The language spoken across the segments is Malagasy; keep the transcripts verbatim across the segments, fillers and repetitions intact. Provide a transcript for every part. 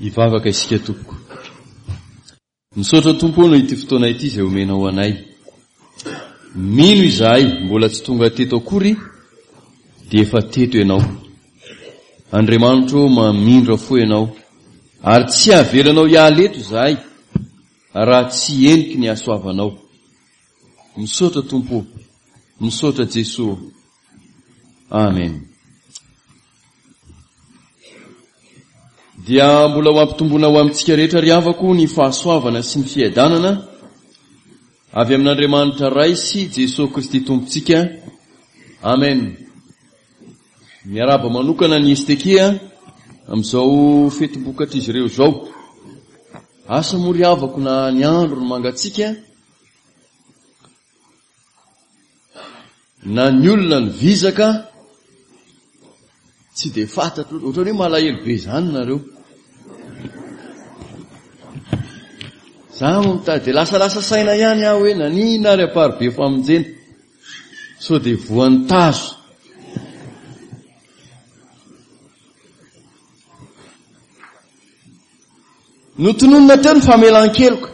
Ivavaka isika tompoko. Misaotra tompony ity fotoana ity izay omenao anay. Mino izahay mbola tsy tonga teto akory dia efa teto ianao. Andriamanitro mamindra fo ianao ary tsy avelanao hialeto izahay raha tsy eniky ny asoavanao. Misaotra tompo, misaotra Jesosy. Amen. Dia mbola ho ampitombona ho amintsika rehetra riavako ny fahasoavana sy ny fiadanana avy amin'Andriamanitra Ray sy Jesosy Kristy Tompontsika. Amen. Miaraba manokana ny Estekia amin'izao fetim-bokatra izy ireo zao. Asa moa riavako na ny andro no mangatsika na ny olona ny vizaka tsy de fantatro, ohatrany hoe malahelo be zany nareo. Zaho mitady de lasa lasa saina ihany aho hoe nanina ary apary be famonjena. So de voan'ny tazo. Notononina teo ny famelan-keloka.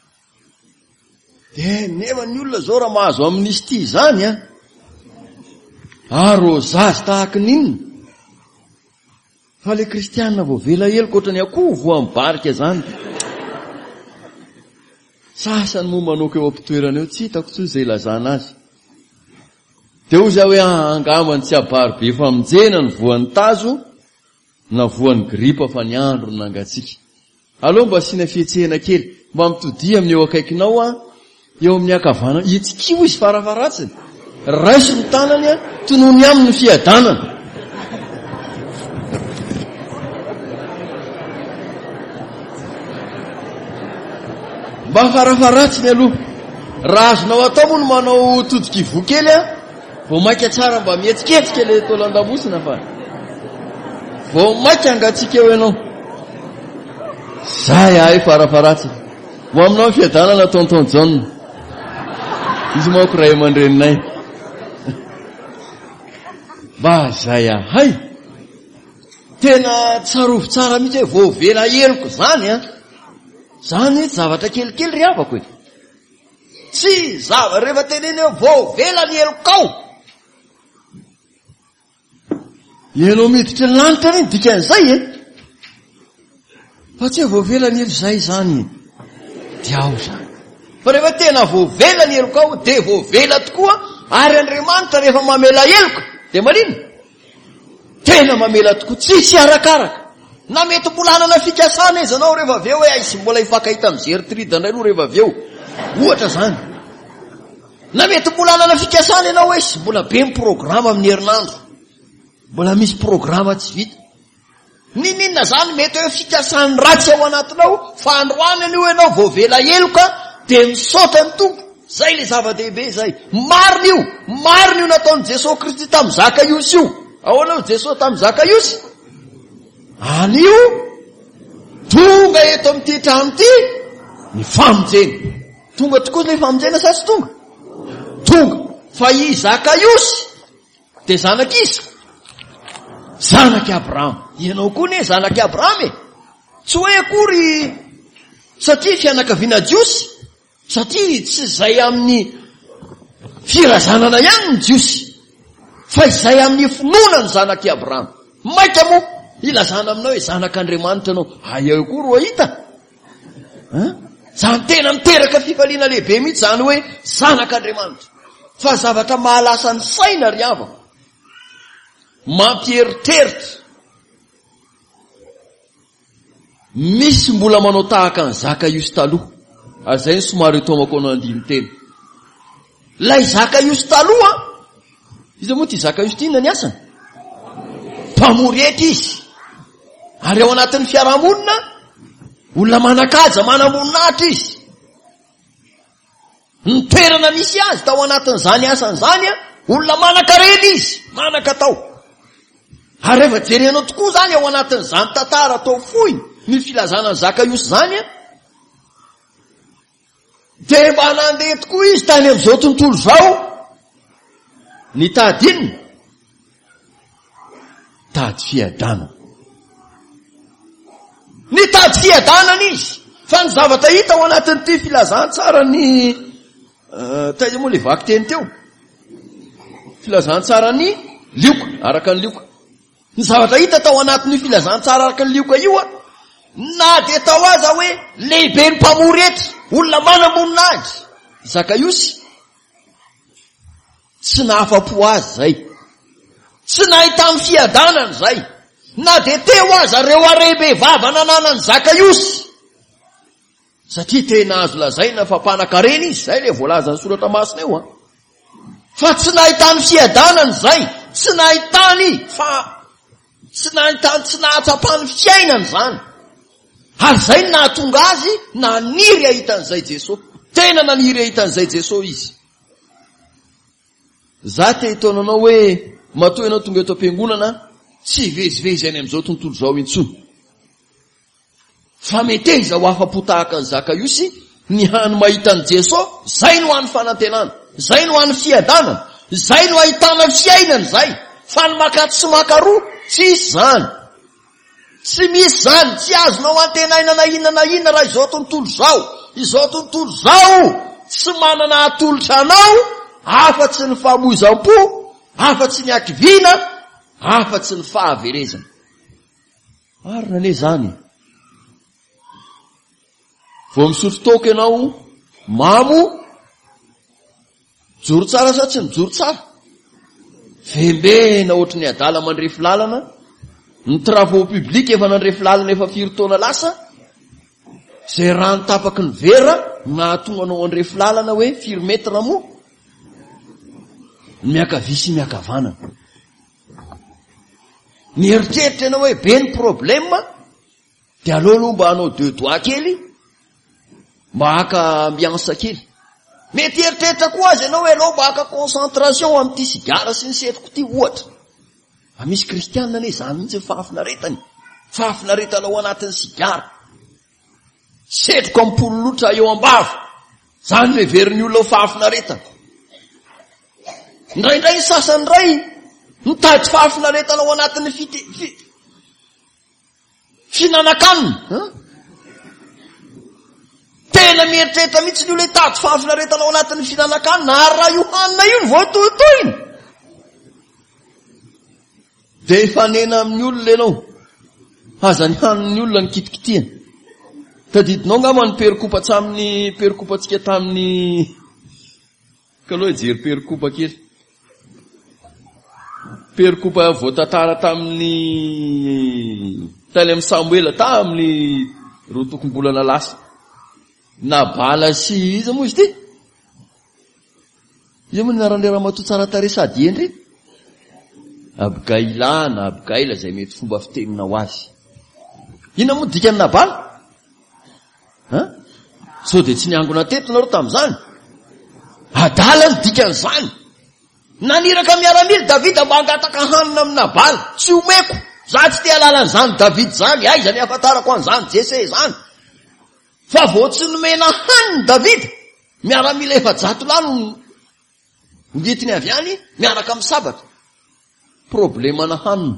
De nefa ny olona zao raha mahazo amin'izy ity zany a. Arôzazy tahaka ninona. Fa le kristianina vao vela heloka ohatrany akoho voan'ny barika zany. Sasany moa manoko eo ampitoerana eo tsy hitako tsoa izay lazana azy. De ozy hoe angambany tsy abary be famonjena ny voan'ny tazo na voan'ny gripa fa ny andro nangatsika. Aleo mba sina fietsehana kely mba mitodia amin'ny eo akaikinao a eo amin'ny akavanana itsikio izy farafaratsiny raiso ny tanany a tonony aminy fiadanana. Mba farafaratsiny aloha raha azonao atao moa no manao todikivo kely a vao maika tsara mba mietsiketsika le tolandamosina fa vao maika angatsika eo ianao. Zay ahy farafaratsiny mo aminao fiadanana tonton John izy maoko ray aman-dreninay. Ba zay ahay tena tsarovo tsara mihitsy hoe vao vela eloko zany a. Zany zavatra kelikely riavako e. Tsy zava rehefa teneny hoe vao vela ny elokao. Ianao miditra ny lanitra reny dikan'izay e. Fa tsy vao vela ny elo zay zany dia ao zany. Fa rehefa tena vao vela ny elokao de vao vela tokoa ary Andriamanitra rehefa mamela eloka de marina. Tena mamela tokoa tsy tsy arakaraka. Na mety mbola anana fikasana izy anao rehefa aveo hoe aisy mbola ifakahita amin'ny zeritrida indray aloha rehefa aveo. Ohatra zany. Na mety mbola anana fikasana ianao hoe aisy mbola be ny programa amin'ny herinandro. Mbola misy programa tsy vita. Ninina zany mety hoe fikasany ratsy ao anatinao fa androany anio ianao vao vela eloka de misaotra ny tompo. Zay le zava-dehibe zay. Marina io. Marina io nataon'i Jesosy Kristy tamin'ny Zakaiosy io. Ahoana io Jesosy tamin'ny Zakaiosy? Anio tonga eto amin'ity trano ity ny famonjena. Tonga tokoa le famonjena sa tsy tonga? Tonga. Fa i Zakaiosy de zanak'izy. Zanaky Abrahama. Ianao koa ne zanaky Abrahama e. Tsy hoe akory satria fianakaviana Jiosy, satria tsy zay amin'ny firazanana ihany ny Jiosy, fa izay amin'ny finoana ny zanaky Abrahama. Maika moa ilazana aminao hoe zanak'Andriamanitra anao. Aia eo koa ro ahita. Zany tena miteraka fifaliana lehibe mihitsy zany hoe zanak'Andriamanitra. Fa zavatra mahalasa ny saina riavako. Mampieritreritra. Misy mbola manao tahaka ny Zakaiosy taloha. Azay ny somary itomako anao andiny teny. Lay Zakaiosy taloha, izy moa ty Zakaiosy ty inona ny asany? Mpamorety izy. Ary ao anatin'ny fiarahamonina, olona manakaja, manamoninahitra izy. Ny toerana misy azy tao anatin'izany asan'izany a, olona manan-karena izy, manan-katao. Ary rehefa jerenao tokoa zany ao anatin'izany tantara atao fohy ny filazana ny Zakaiosy zany a, de mba nandeha tokoa izy tany amin'izao tontolo zao, ny tady inona? Tady fiadana. nitady fiadanana izy. Fa ny zavatra hita ao anatin'ity filazantsara ny taiza moa le vaky teny teo. Filazantsara ny lioka, araka ny lioka. Ny zavatra hita tao anatin'ny filazantsara araka ny lioka io a, na de tao aza hoe lehibe ny mpamorety, olona manamonina azy. Zakaiosy tsy nahafa-po azy zay. Tsy nahita amin'ny fiadanany zay. Na de teo aza reo arebe vava nananany Zakaiosy. Satria tena azo lazaina fa mpanan-karena izy, zay le voalaza ny soratra masina eo. Fa tsy nahitany fiadanany zay, tsy nahitany fa tsy nahitany, tsy nahatsapany fiainany zany. Ary zay nahatonga azy naniry ahitan'izay Jesosy. Tena naniry ahitan'izay Jesosy izy. Za te hitonanao hoe matoa ianao tonga eto am-piangonana, tsy vezivezy any am'izao tontolo zao intsony. Fa meteza ho afa-po tahaka ny Zakaiosy, ny hany mahitany Jesosy, zay no hany fanantenana, zay no hany fiadanana, zay no ahitana fiainana zay. Fa ny makaty sy makaroa, tsy isy zany. Tsy misy zany, tsy azonao antenaina na inona na inona raha izao tontolo zao. Izao tontolo zao, tsy manana atolotra anao, afa-tsy ny fahamoizam-po, afa-tsy ny akivina, afa-tsy ny fahaverezana. Marina ne zany. Vao misotro toka ianao, mamo, joro tsara sa tsy mijoro tsara. Vembena ohatry ny adala mandrefy lalana, ny travaux publics efa nandrefy lalana efa firy taona lasa, zay rano tapaky ny vera, nahatonga anao andrefy lalana hoe firy metra moa. Miakavia sy miakavanana. Ny eritreritra ianao hoe be ny problème, de alolo mba hanao deux doigts kely, mba haka ambiansa kely. Mety eritreritra koa azy ianao hoe alao mba haka concentration amin'ity sigara sy ny setroko ty ohatra. A misy kristianina ne zany mihitsy fahafinaretany. Fahafinaretana ao anatin'ny sigara. Setroko ampolo lotra eo ambava. Zany le verin'ny olona ho fahafinaretana. Ndraindray ny sasany ray mitady fahafinaretana ao anatin'ny fite, fi, finanankanina. Tena mieritreritra mihitsy ny olona hitady fahafinaretana ao anatin'ny finanankanina, ary raha io hanina io ny voatohitohiny. De fanena amin'ny olona ianao, aza ny hanin'ny olona ny kitikitihana. Tadidinao ngamba ny perikopa tsamin'ny perikopantsika tamin'ny kaloha jery perikopa kely. Perikopa voatantara tamin'ny tany amin'ny Samuela tamin'ny roa tokom-bolana lasa. Nabala sy iza moa izy ty? Iza moa naran'le ramatoa tsara tare sady endry? Abigaila na Abigaila zay mety fomba fitenina ho azy. Ina moa dikany Nabala? Ha? So de tsy niangona teto nareo tam'izany. Adala ny dikan'izany. Naniraka miaramila Davida mba hangataka hanina amin'ny Nabala. Tsy omeko. Za tsy te alalan'izany David zany. Aiza ny ahafantarako an'izany Jese zany. Fa vao tsy nomena haniny David, miaramila efa-jato lano ngitiny avy any miaraka amin'ny sabata. Problemana hanina.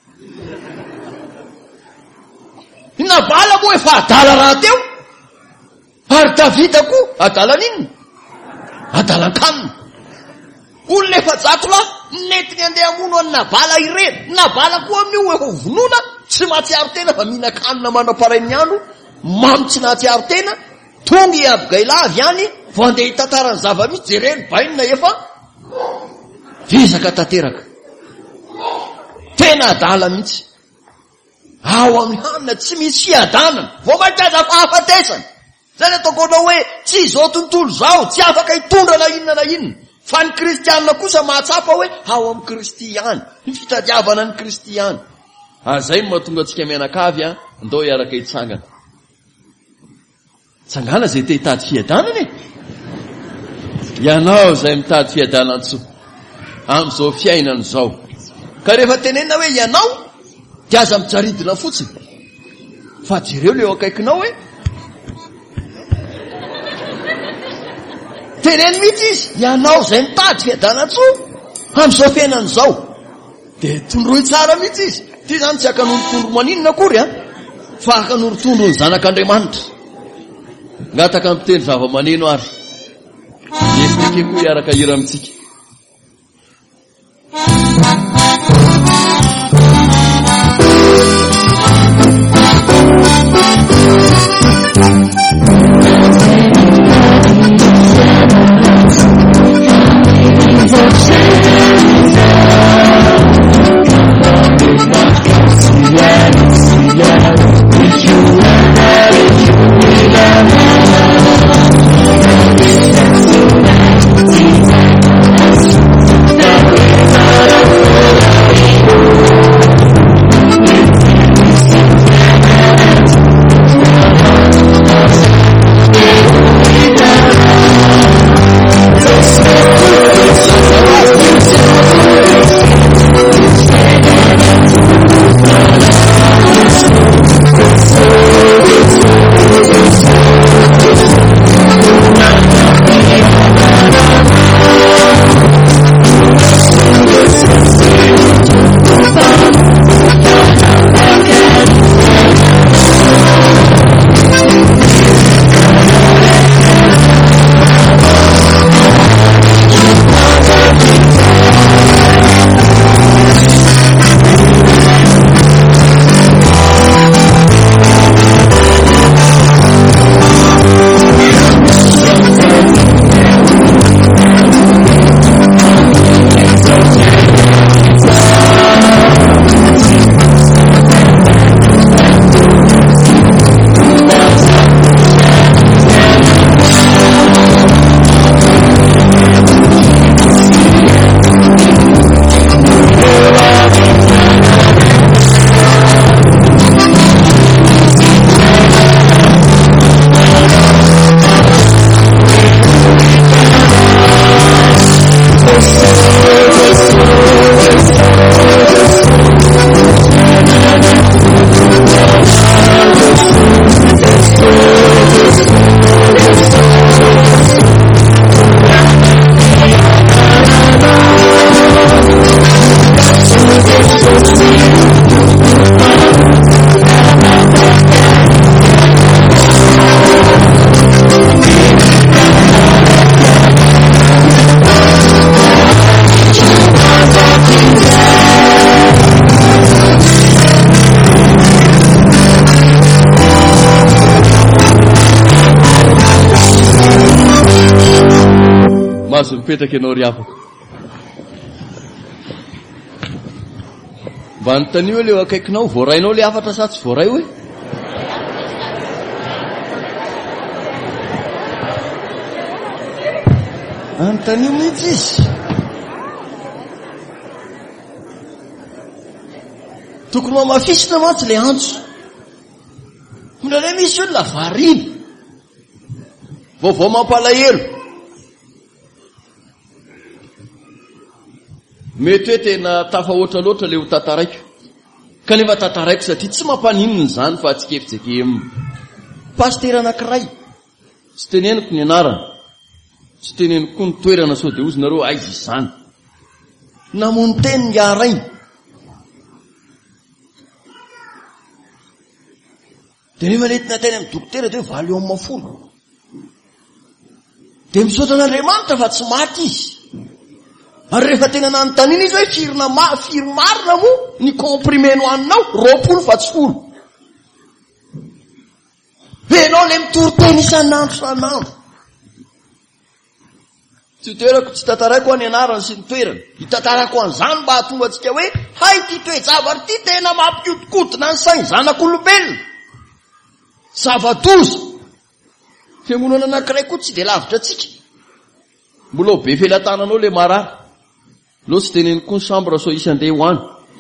Ny Nabala moa efa adala raha teo. Ary Davida koa adala n'inona? Adalan-kanina. Olona efa-jato lahy netiny andeha hamono an'ny Nabala irery. Nabala koa amin'io efa vonona, tsy mahatsiaro tena fa mihinan-kanina manam-parain'ny andro, mamy tsy nahatsiaro tena, tonga i Abigaila avy any, vao andeha hitantarany zava-misy jereny bainina efa vizaka tanteraka. Tena adala mihitsy. Ao amin'ny hanina tsy misy fiadanana, vao mahitaza fahafatesana. Zay le ataoko hoe tsy izao tontolo zao, tsy afaka hitondra na inona na inona. Fa ny kristianina kosa mahatsapa hoe ao amin'ny kristiany, ny fitadiavana ny kristiany. Azay no mahatonga antsika mianakavy a, ndao hiaraka hitsangana. Tsangana zay te hitady fiadanana e. Ianao zay mitady fiadanana tso am'izao fiainana zao. Ka rehefa tenena hoe ianao, dia aza mijaridina fotsiny. Fa jereo leo akaikinao hoe teneny mihitsy izy, ianao zay mitady fiadanana tso am'izao fiainana zao. De tondroy tsara mihitsy izy. Ty zany tsy hakan'olo tondro maninona akory a. fahaka norotondro ny zanak'Andriamanitra ngataka ampiteny zava-maneno ary esike koa iaraka hira amitsika. Maso mipetraka ianao ry afaka. Mba notany hoe leo akaikinao voarainao le afatra sa tsy voaray hoe? Anontany mihitsy izy. Tokony mamafisina mantsy le antso. Mindraindray misy olona variana. Vaovao mampalahelo. Mety hoe tena tafahoatra loatra le ho tataraiko. Kanefa tataraiko satria tsy mampaninona zany fa atsikefitseke aminy. Pasteur anankiray. Tsy teneniko ny anarany. Tsy teneniko ny toerana sao dia ozy nareo aiza izany. Namono teny ny arainy. Dia nefa nentina teny amin'ny dokotera dia hoe valo eo amin'ny mafolo. Dia misaotra an'Andriamanitra fa tsy maty izy. Ary rehefa tena nanontaniana izy hoe firina ma firy marina moa ny comprimé no haninao roapolo fa tsy folo. Benao le mitory-teny isan'andro isan'andro. Tsy toerako tsy tataraiko any anarany sy ny toerana. Hitantarako an'izany mba hahatonga antsika hoe hay ty toe-javatra ty tena mampikotokotina ny sainy zanak'olombelona. Zava-doza. Fiangonana anankiray koa tsy dia lavitra antsika. Mbola ho be felatananao le marary. Lo tsy teneniko ny chambre so isy andeha ho any.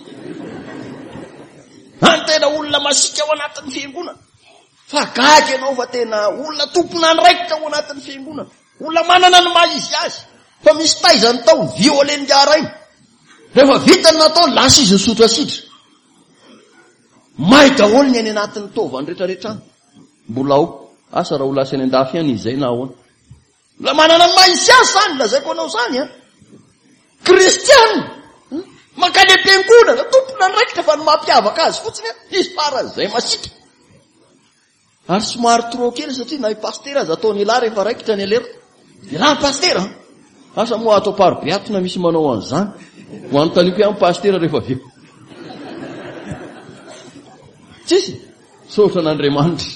Antena olona masika ao anatin'ny fiangonana. Fa gaga ianao fa tena olona tompona andraikitra ao anatin'ny fiangonana. Olona manana ny maha izy azy. Fa misy taizany tao violeny arainy. Rehefa vitany natao lasa izy sotra sidra. May daholo ny any anatin'ny tovany rehetrarehetra. Mbola ao. Asa raha ho lasa any andafy any izay na ahoana. La manana ny maha izy azy zany lazaiko anao zany a. Kristiana makany am-piangonana tompona andraikitra fa ny mampiavaka azy fotsiny izy faran'izay masika. Ary somary trop kely satria na ipastera azy ataony ilahy rehefa raikitra ny alerta. Ilahy pastera. Asa moa atao paro-beatona misy manao an'izany. Ho anontaniako ihany pastera rehefa veo. Tsisy. Sotra n'Andriamanitra.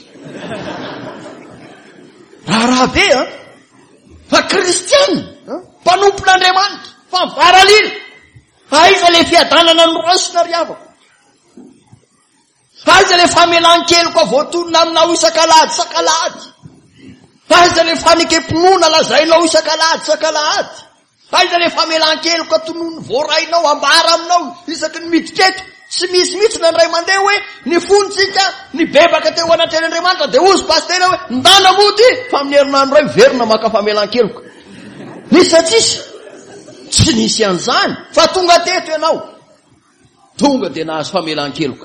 Raha be a. Fa kristiana. Mpanompon'Andriamanitra. Fa mivaralila. Aiza le fiadanana ny rosina ry avako. Aiza le famelan-keliko voatonona aminao isan-kalahady isan-kalahady. Aiza le fanekempinoana lazainao isan-kalahady isan-kalahady. Aiza le famelan-keliko atonono voarainao ambara aminao isaky ny miditreto. Tsy misy mihitsy na ndray mandeha hoe ny fonitsika ny bebaka teo anatrany Andriamanitra de ozy pastera hoe ndana mody fa amin'ny herinandro ray verina maka famelan-keliko. Nisy satsisy. Tsy nisy an'izany fa tonga teto ianao. Tonga de nahazo famelan-keloka.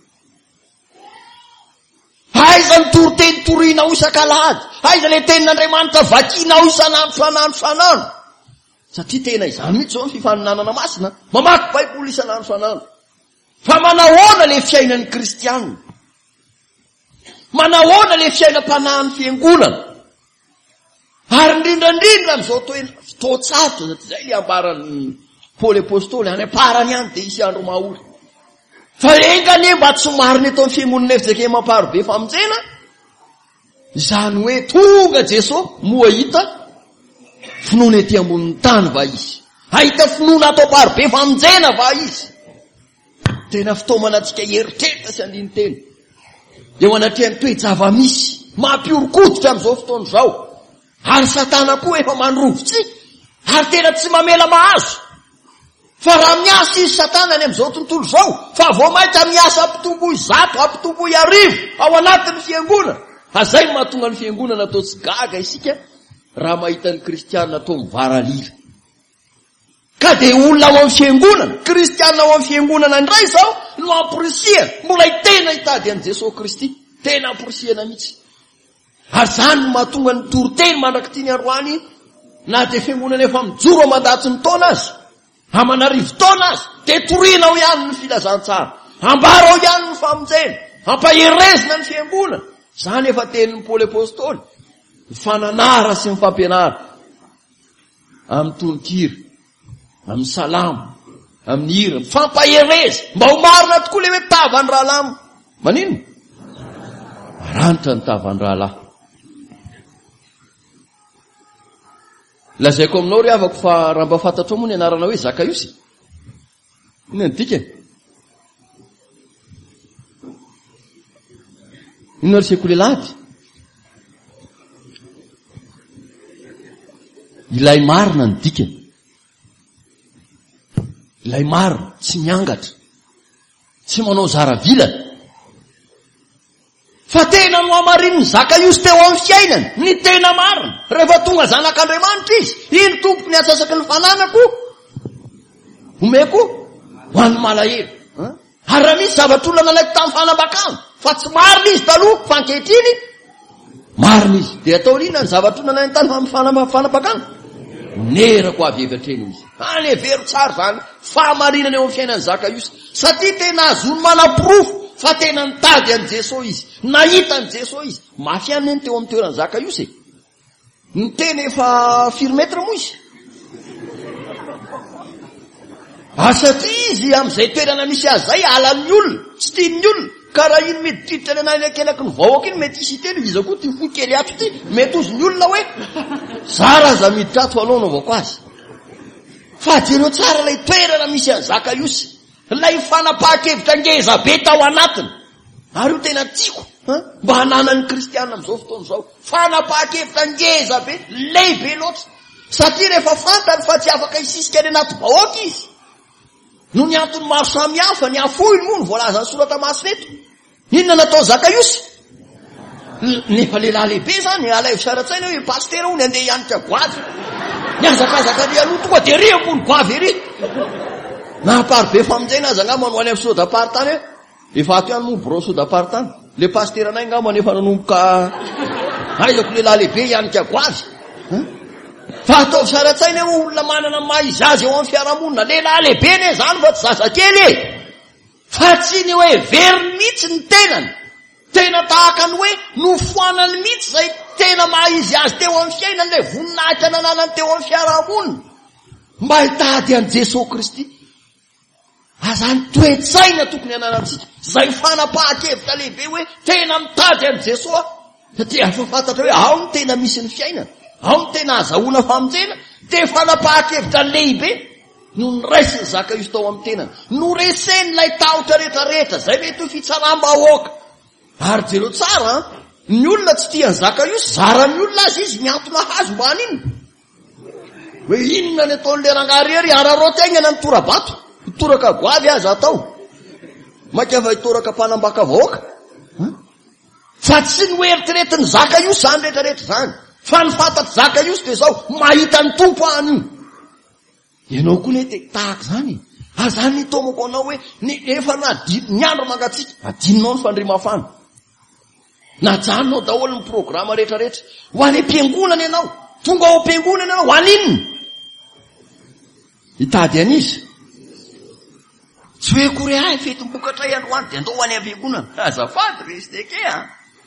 Aiza ny toroteny torianao isan-kalahady. Aiza le tenin'Andriamanitra vakianao isan'andro isan'andro isan'andro. Satria tena izany mihitsy zao ny fifaninanana masina. Mamaky Baiboly isan'andro isan'andro. Fa manahoana le fiainan'ny kristianina? Manahoana le fiainam-panahin'ny fiangonana? Ary indrindrandrindra amin'izao fotoan-tsarotra satria zay le ambaran'ny Paoly apôstôly any aparany any de isy andro mahaory. Fa engane mba tsy mariny eto amin'ny fiangonana efizake mamparobe famonjena. Izany hoe tonga Jesosy moa hita finoana ety ambonin'ny tany va izy. Ahita finoana atao parobe famonjena va izy. Tena fitaomana antsika heritreritra sy andiny teny. Eo anatrehan'ny toe-java misy mampiorokoditra amin'izao fotoana izao. Ary Satana koa efa mandrovitsy. Ary tena tsy mamela mahazo. Fa raha miasa izy Satana any amin'izao tontolo izao, fa vao maika miasa ampitomboy zato, ampitomboy arivo ao anatin'ny fiangonana. Azay mahatonga ny fiangonana atao tsy gaga isika raha mahita ny kristianina atao mivaralila. Ka de olona ao amin'ny fiangonana, kristianina ao amin'ny fiangonana indray izao no ampirisiana, mbola tena hitady an'i Jesosy Kristy, tena ampirisiana mihitsy. Ary zany no mahatonga ny toroteny mandraky tiany androany, na de fiangonana efa mijoro amandatsy ny taona azy, amanarivo taona azy, de torinao ihany ny filazantsara, ambarao ihany ny famonjena, ampaherezina ny fiangonana. Zany efa tenin'ny Paoly apôstôly, ny fananara sy ny fampianara, amin'ny tononkira, amin'ny salamo, amin'ny hira, fampahereza, mba ho marina tokoa le hoe tavan'ny rahalamo. Manino? Maranitra ny tavan'ny rahalahy. Lazaiko aminao ry avako fa raha mba fantatrao moa ny anarana hoe Zakaiosy. Ino ny dikany? Ino ry sekoly lady? Ilay marina ny dikany. Ilay marina, tsy miangatra. Tsy manao zaravilana. Fa tena no amarin'ny Zakaiosy teo amin'ny fiainany, ny tena marina. Rehefa tonga zanak'Andriamanitra izy, iny tompo ny atsasaky ny fananako, omeko ho an'ny malahelo. Ary raha misy zavatr'olona nalaiko tamin'ny fanambakana, fa tsy marina izy taloha, fa ankehitriny, marina izy. De ataony inona ny zavatr'olona nalainy tany amin'ny fanambakana? Nerako avy evatreny izy. Any evero tsara zany, fahamarinana eo amin'ny fiainan'ny Zakaiosy. Satria tena azony manaprofo fa tena nitady an' Jesosy izy, nahita an' Jesosy izy. Mafy any ny teo amin'ny toeran'ny Zakaiosy. Ny tena efa firy metra moa izy. Ah, satria izy amin'izay toerana misy azy zay alan'ny olona, tsy tian'ny olona. Ka raha iny miditiditra ny anakelaky ny vahoaka iny mety isy telo, izy koa ty fo kely ato ty, mety ozy ny olona hoe zara aza miditra ato anao no vako azy. Fa jereo tsara lay toerana misy an' Zakaiosy, lay fanapaha-kevitra ngeza be tao anatiny. Ary io tena tiako, mba hananan'ny kristianina amin'izao fotoana izao. Fanapaha-kevitra ngeza be, lehibe loatra. Satria rehefa fantany fa tsy afaka isisika any anaty vahoaka izy, no ny antony maro samy hafa, ny afoiny moa ny voalaza ny sorata masina eto. Inona natao Zakaiosy? Nefa lehilahy lehibe zany, alaivo saratsaina hoe pastera ony andeha hianika goavy. Niazakazaka ny aloha tonga de ry ambony goavy ery. Nahaparobe famonjena azy angamba no any amin'ny sodapary-tany hoe, efa ato ihany moa bro sodapary-tany. Le pastera anay angamba nefa nanomboka aizako lehilahy lehibe hianika goavy. Fa ataovy saratsaina hoe olona manana maizy azy eo amin'ny fiarahamonina, lehilahy lehibe ne zany fa tsy zazakely e. Fa tsy ny hoe very mihitsy ny tenany. tena tahaka ny hoe nofoanany mihitsy zay tena maha izy azy teo amin'ny fiainany le voninahitra nananany teo amin'ny fiarahamonina mba hitady an' Jesosy Kristy. Azany toetsaina tokony ananantsika zay fanapahan-kevitra lehibe hoe tena mitady an' Jesosy satria afa fantatra hoe ao ny tena misy ny fiainana, ao ny tena azahoana famonjena. Te fanapahan-kevitra lehibe no niraisy ny Zakaiosy tao amin'ny tenany, no reseny lay tahotra rehetrarehetra zay mety ho fitsaramba-hoaka. Ary jero tsara ny olona tsy tiany Zakaiosy, zara ny olona azy izy miantona hazo mba hanino hoe inona ny ataon'le rangarery ararotaingana ny torabato, toraka goavy azy atao makava hitoraka mpanambaka vahoaka. Fa tsy ny hoeritreretiny Zakaiosy zany rehetrarehetra zany, fa ny fantatry Zakaiosy de zao mahita ny tompo any io. Ianao koa nety tahaka zany. Ary zany nitomako anao hoe efa na ny andro mangatsika adinonao ny fandrimafana, najanonao daholo ny programa rehetrarehetra ho any am-piangonana ianao, tonga ao am-piangonana ianao ho aninona hitady an'izy. Tsy hoe kory ahy fetim-pokatray androany de andao ho any am-piangonana, azafady resteke a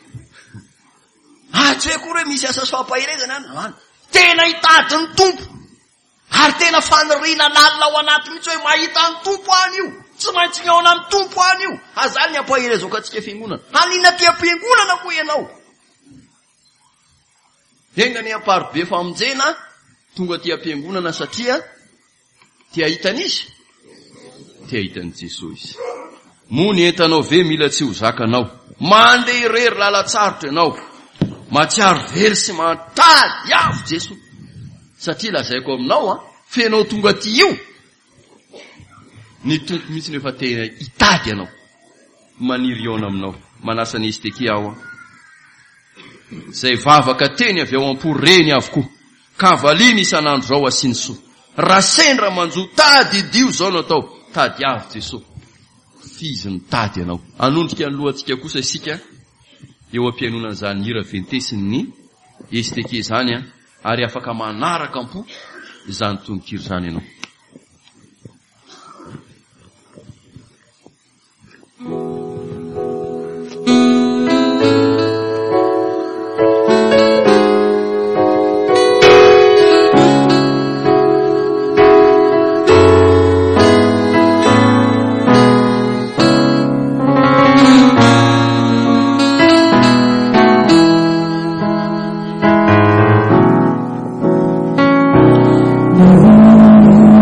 ah tsy hoe kory hoe misy asa sy fampahirezana any, tena hitady ny tompo ary tena fanirina lalina ao anaty mihitsy hoe mahita ny tompo any io, tsy maintsy miaona ny tompo any io. Azany ny ampahirezoko atsika fiangonana, hanina ty am-piangonana koa ianao. Enga ny amparobe famonjena tonga ty am-piangonana satria tia hitan'izy, tia hitan'i Jesosy izy. Mony entanao ve mila tsy ho zakanao, mandeha irery lalatsarotra ianao, matsiaro very sy mantady avo Jesosy. Satria lazaiko aminao a, fenao tonga ty io, ny tompo mihitsy nefa tena hitady anao, maniry iona aminao. Manasa ny izy teky aho a, zay vavaka teny avy ao am-poreny avokoa, kavaliny isan'andro zao asiny soa, rasendra manjo tady idio zao no atao, tady avo Jesosy. Fizy ny tady anao. Anondrika ny lohantsika kosa isika eo am-pianonana zany hira ventesiny ny izy teky zany a, ary afaka manaraka ampo izany tononkiro zany ianao. Mm-hmm.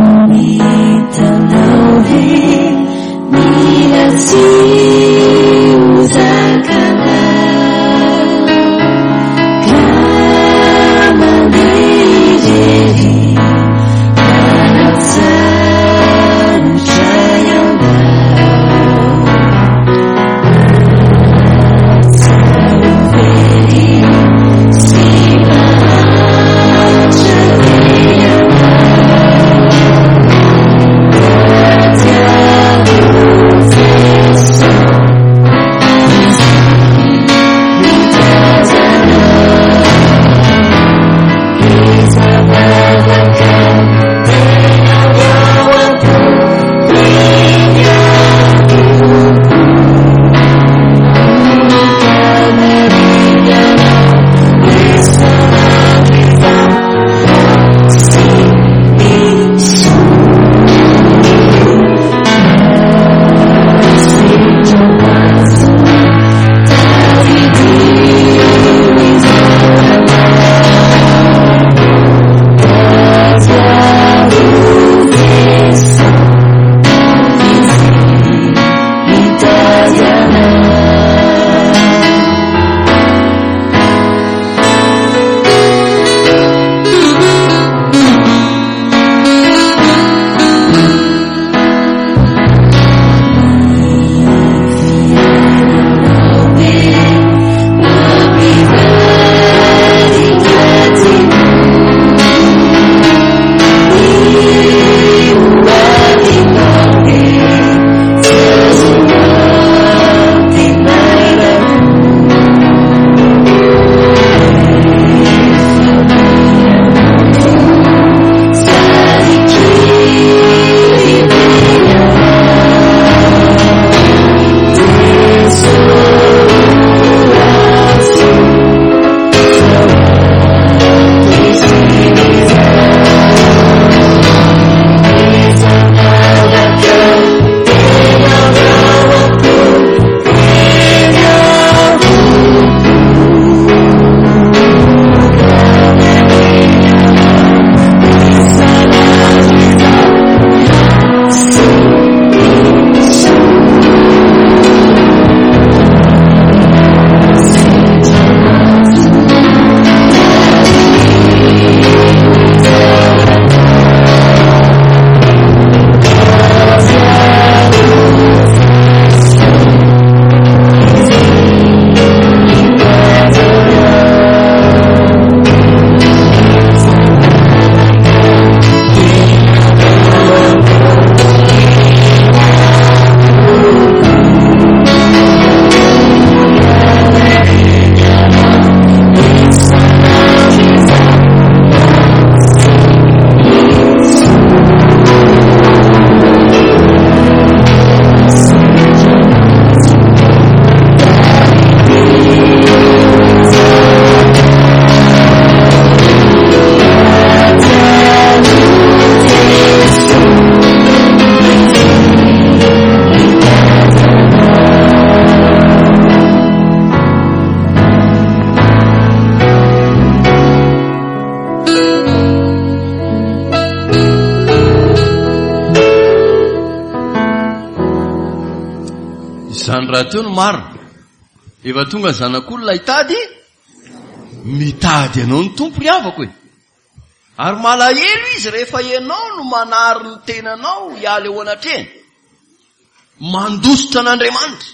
Any raha teo no marina. Efa tonga ny zanak'olona hitady, mitady anao ny tompony avako e. Ary malahelo izy rehefa ianao no manary ny tenanao hiala eo anatreny. Mandositra an'Andriamanitra.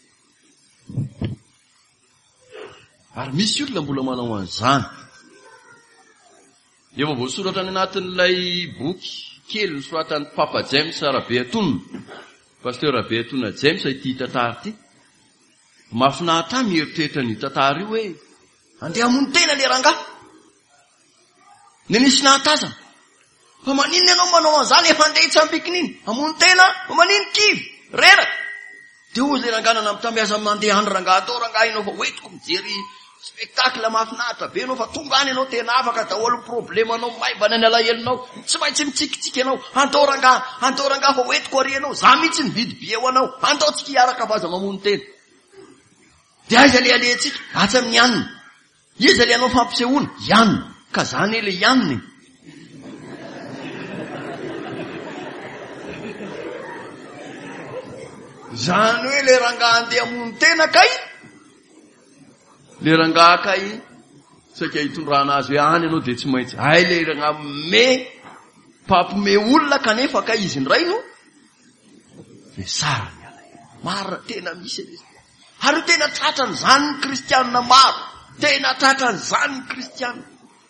Ary misy olona mbola manao an'izany. Efa voasoratra any anatin'ilay boky kely nosoratan'ny Papa James Rabeatonona, Pasteur Rabeatonona James ity tantara ity. Mahafinaritra ahy mieritreritra ny tantara io hoe andeha hamono tena le rangahy. Ne nisy nahatazana. Fa maninona ianao manao an'izany efa andeha hitsambikin'iny. Hamono tena, fa manino kivy, reraka. Dia hoy le ranganana mitambiasa mandeha andro rangahy atao rangahy ianao fa hoetiko mijery spectacle mahafinaritra be anao fa tonga any ianao tena afaka daholo problemanao maivana ny alahelonao. Tsy maintsy mitsikitsiky ianao. Andao rangahy, andao rangahy fa hoetiko ary ianao. Za mihitsy nividy be eo anao. Andao tsika hiaraka vaza mamono tena. Dia aiza le alentsika? Atsy amin'ny aniny. Iza le anao fampisehoana? Ianiny. Ka zany ele ianiny. Zany hoe le rangahy andeha hamono tena kay. Le rangahy kay saika hitondrana azy hoe any ianao dia tsy maintsy. Ay le rangahy me pampome olona kanefa kay izy indray no ve sara ny ala. Marina tena misy e. Ary tena tratrany zany ny kristianina maro. Tena tratrany zany ny kristianina.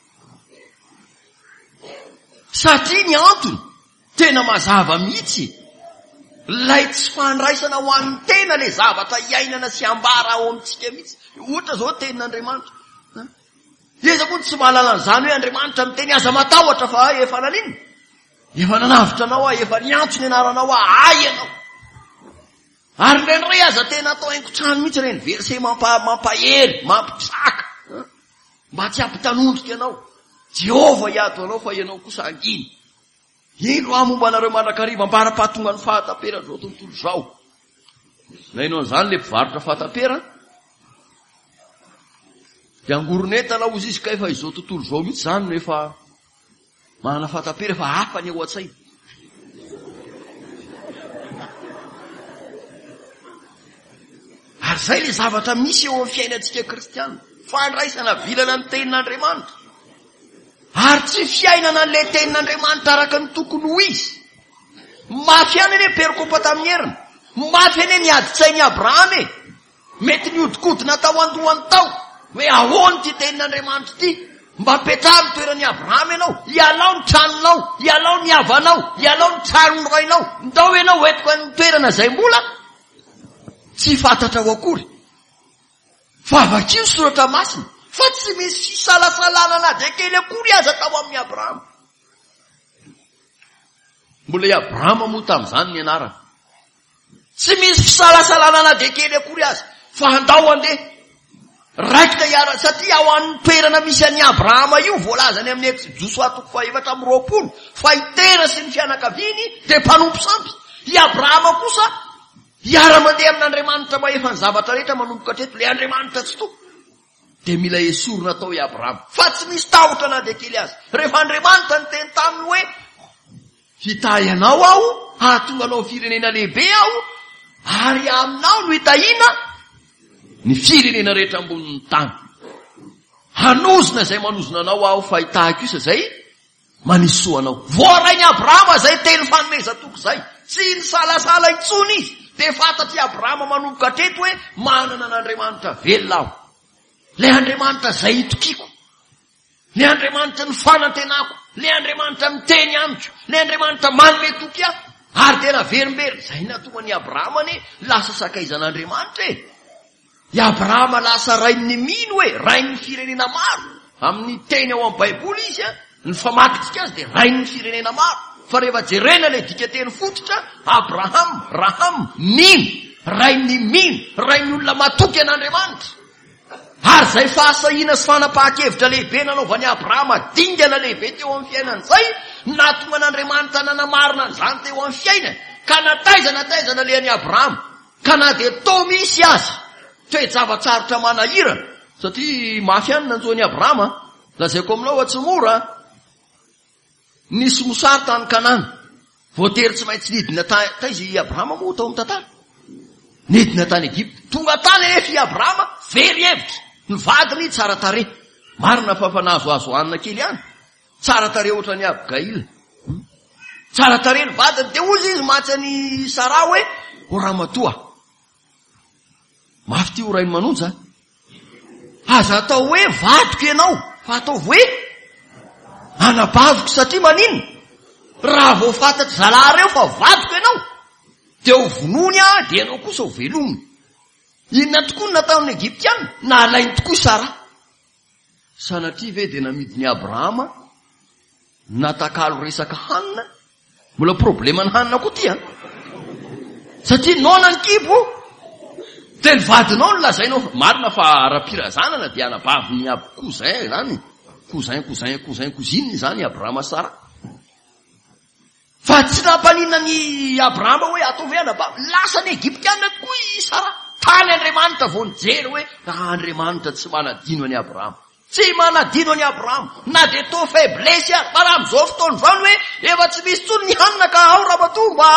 Satria ny antony tena mazava mihitsy. Lay tsy fandraisana ho an'ny tena le zavatra iainana sy ambara ao amintsika mihitsy. Ohatra zao tenin'Andriamanitra. Ieza koa tsy mahalala an'izany hoe Andriamanitra miteny aza matahotra fa efa nanino. Efa nanavitra anao aho, efa niantsony anaranao aho, ay ianao. Ary ndraindray aza tena atao haingo-trano mihitsy reny verse mampahery, mampisaka. Mba tsy ampitanondrika ianao. Jehova hiato anao fa ianao kosa anginy. Ino aho momba anareo mandrakariva ambara-pahatonga ny fahatapera zao tontolo zao. Na ianao an'izany le mpivarotra fahatapera. Dia angoronetana ozy izy kay fa izao tontolo zao mihitsy zany no efa manana fahatapera efa hafa ny eo an-tsaina. Ary zay le zavatra misy eo amin'ny fiainantsika kristiana. Fandraisana vilana ny tenin'Andriamanitra. Ary tsy fiainana an'ilay tenin'Andriamanitra araka ny tokony ho izy. Mafy any ane perikopa tamin'ny heriny. Mafy ane niadi-tsain'i Abrahama e. Mety niodikodina tao andohany tao. Hoe ahoany ty tenin'Andriamanitra ty. Mba petraha ny toeran'i Abrahama ianao. Ialao ny tranonao. Ialao ny havanao. Ialao ny trano ny rainao. Ndao ianao hoetiko ny toerana zay mbola tsy fantatra ho akory. Fa avakio soratra masina. Fa tsy misy fisalasalana na dia kely akory aza tao amin'ny Abrahama. Mbola i Abrahama moa tamin'izany ny anarana. Tsy misy fisalasalana na dia kely akory aza. Fa andao andeha. Raikitra hiara satria ao amin'ny toerana misy an'i Abrahama io voalazany amin'ny Exodus atoko fa efatra amby roapolo. Fa itera sy ny fianakaviany dia mpanompo sampy. I Abrahama kosa hiara mandeha amin'Andriamanitra mba efa ny zavatra rehetra manomboka hatreto. Le Andriamanitra tsy toko. Dia mila esorina tao i Abrahama. Fa tsy misy tahotra na dia kely azy. Rehefa Andriamanitra ny teny taminy hoe hitahy anao aho, hahatonga anao firenena lehibe aho, ary aminao no hitahiana ny firenena rehetra ambonin'ny tany. Hanozona zay manozona anao aho fa hitahiko isa zay manisoa anao. Voarainy Abrahama zay teny fanomeza toko zay. Tsy ny salasala intsony izy. Dia fantatry Abrahama manomboka hatreto hoe manana n'Andriamanitra velona aho. Le Andriamanitra zay itokiko. Le Andriamanitra ny fanantenako. Le Andriamanitra miteny amiko. Le Andriamanitra manome toky aho. Ary tena verimbery. Zay natonga ny Abrahama ne lasa sakaizan'Andriamanitra e. I Abrahama lasa rain'ny mino hoe rain'ny firenena maro. Amin'ny teny ao amin'ny Baiboly izy a, ny famakitsika azy dia rain'ny firenena maro. Fa rehefa jerena le dika teny fototra, Abraham, Raham, mino, rain'ny mino, rain'ny olona matoky an'Andriamanitra. Ary zay fahasahiana sy fanapahan-kevitra lehibe nanaovan'i Abrahama dingana lehibe teo amin'ny fiainany zay, natonga n'Andriamanitra nanamarina an'izany teo amin'ny fiainany. Ka nataizana taizana lehan'i Abrahama, ka na dia tao misy azy, toe-javatsarotra manahirana, satria mafy any nanjoan'i Abrahama, lazaiko aminao tsy mora, nisy mosary tany Kanana, voatery tsy maintsy lidina taizy i Abrahama moa tao amin'ny tantara. nedina tany Egypta. Tonga tany rehefa i Abrahama very hevitra. Ny vadiny tsara tare. Marina fa fa nahazoazo anina kely ihany. Tsara tare ohatra ny Abigail. Tsara tare ny vadiny. De ozy izy matsa ny Sara hoe o ramatoa. Mafy ty orainy manonja. Aza atao hoe vadiko ianao. Fa atao hoe anabaviko satria manino. Raha vao fantatry zalahy reo fa vadiko ianao. De ho vonony a, de ianao kosa ho velomony. Inona tokoa ny nataon'ny Egyptiana? Nalainy tokoa Sara. Sanatria ve de namidiny Abrahama, natakalo resaka hanina, mbola problema ny hanina koa ty a. Satria nona ny kibo, de ny vadinao no lazainao. Marina fa ara-pirazanana de anabaviny aby cousin zany. Cousin, cousin, cousin, cousine zany Abrahama Sara. Fa tsy nampaninna ny Abrahama hoe atao ve anabavy. Lasa ny Egyptiana koa i Sara. Tany Andriamanitra vao nijery hoe Andriamanitra tsy manadino any Abrahama. Tsy manadino any Abrahama. Na de to faiblesse ary. Fa raha amizao fotoany zao hoe efa tsy misy tsony ny hanina ka ao ramatomba.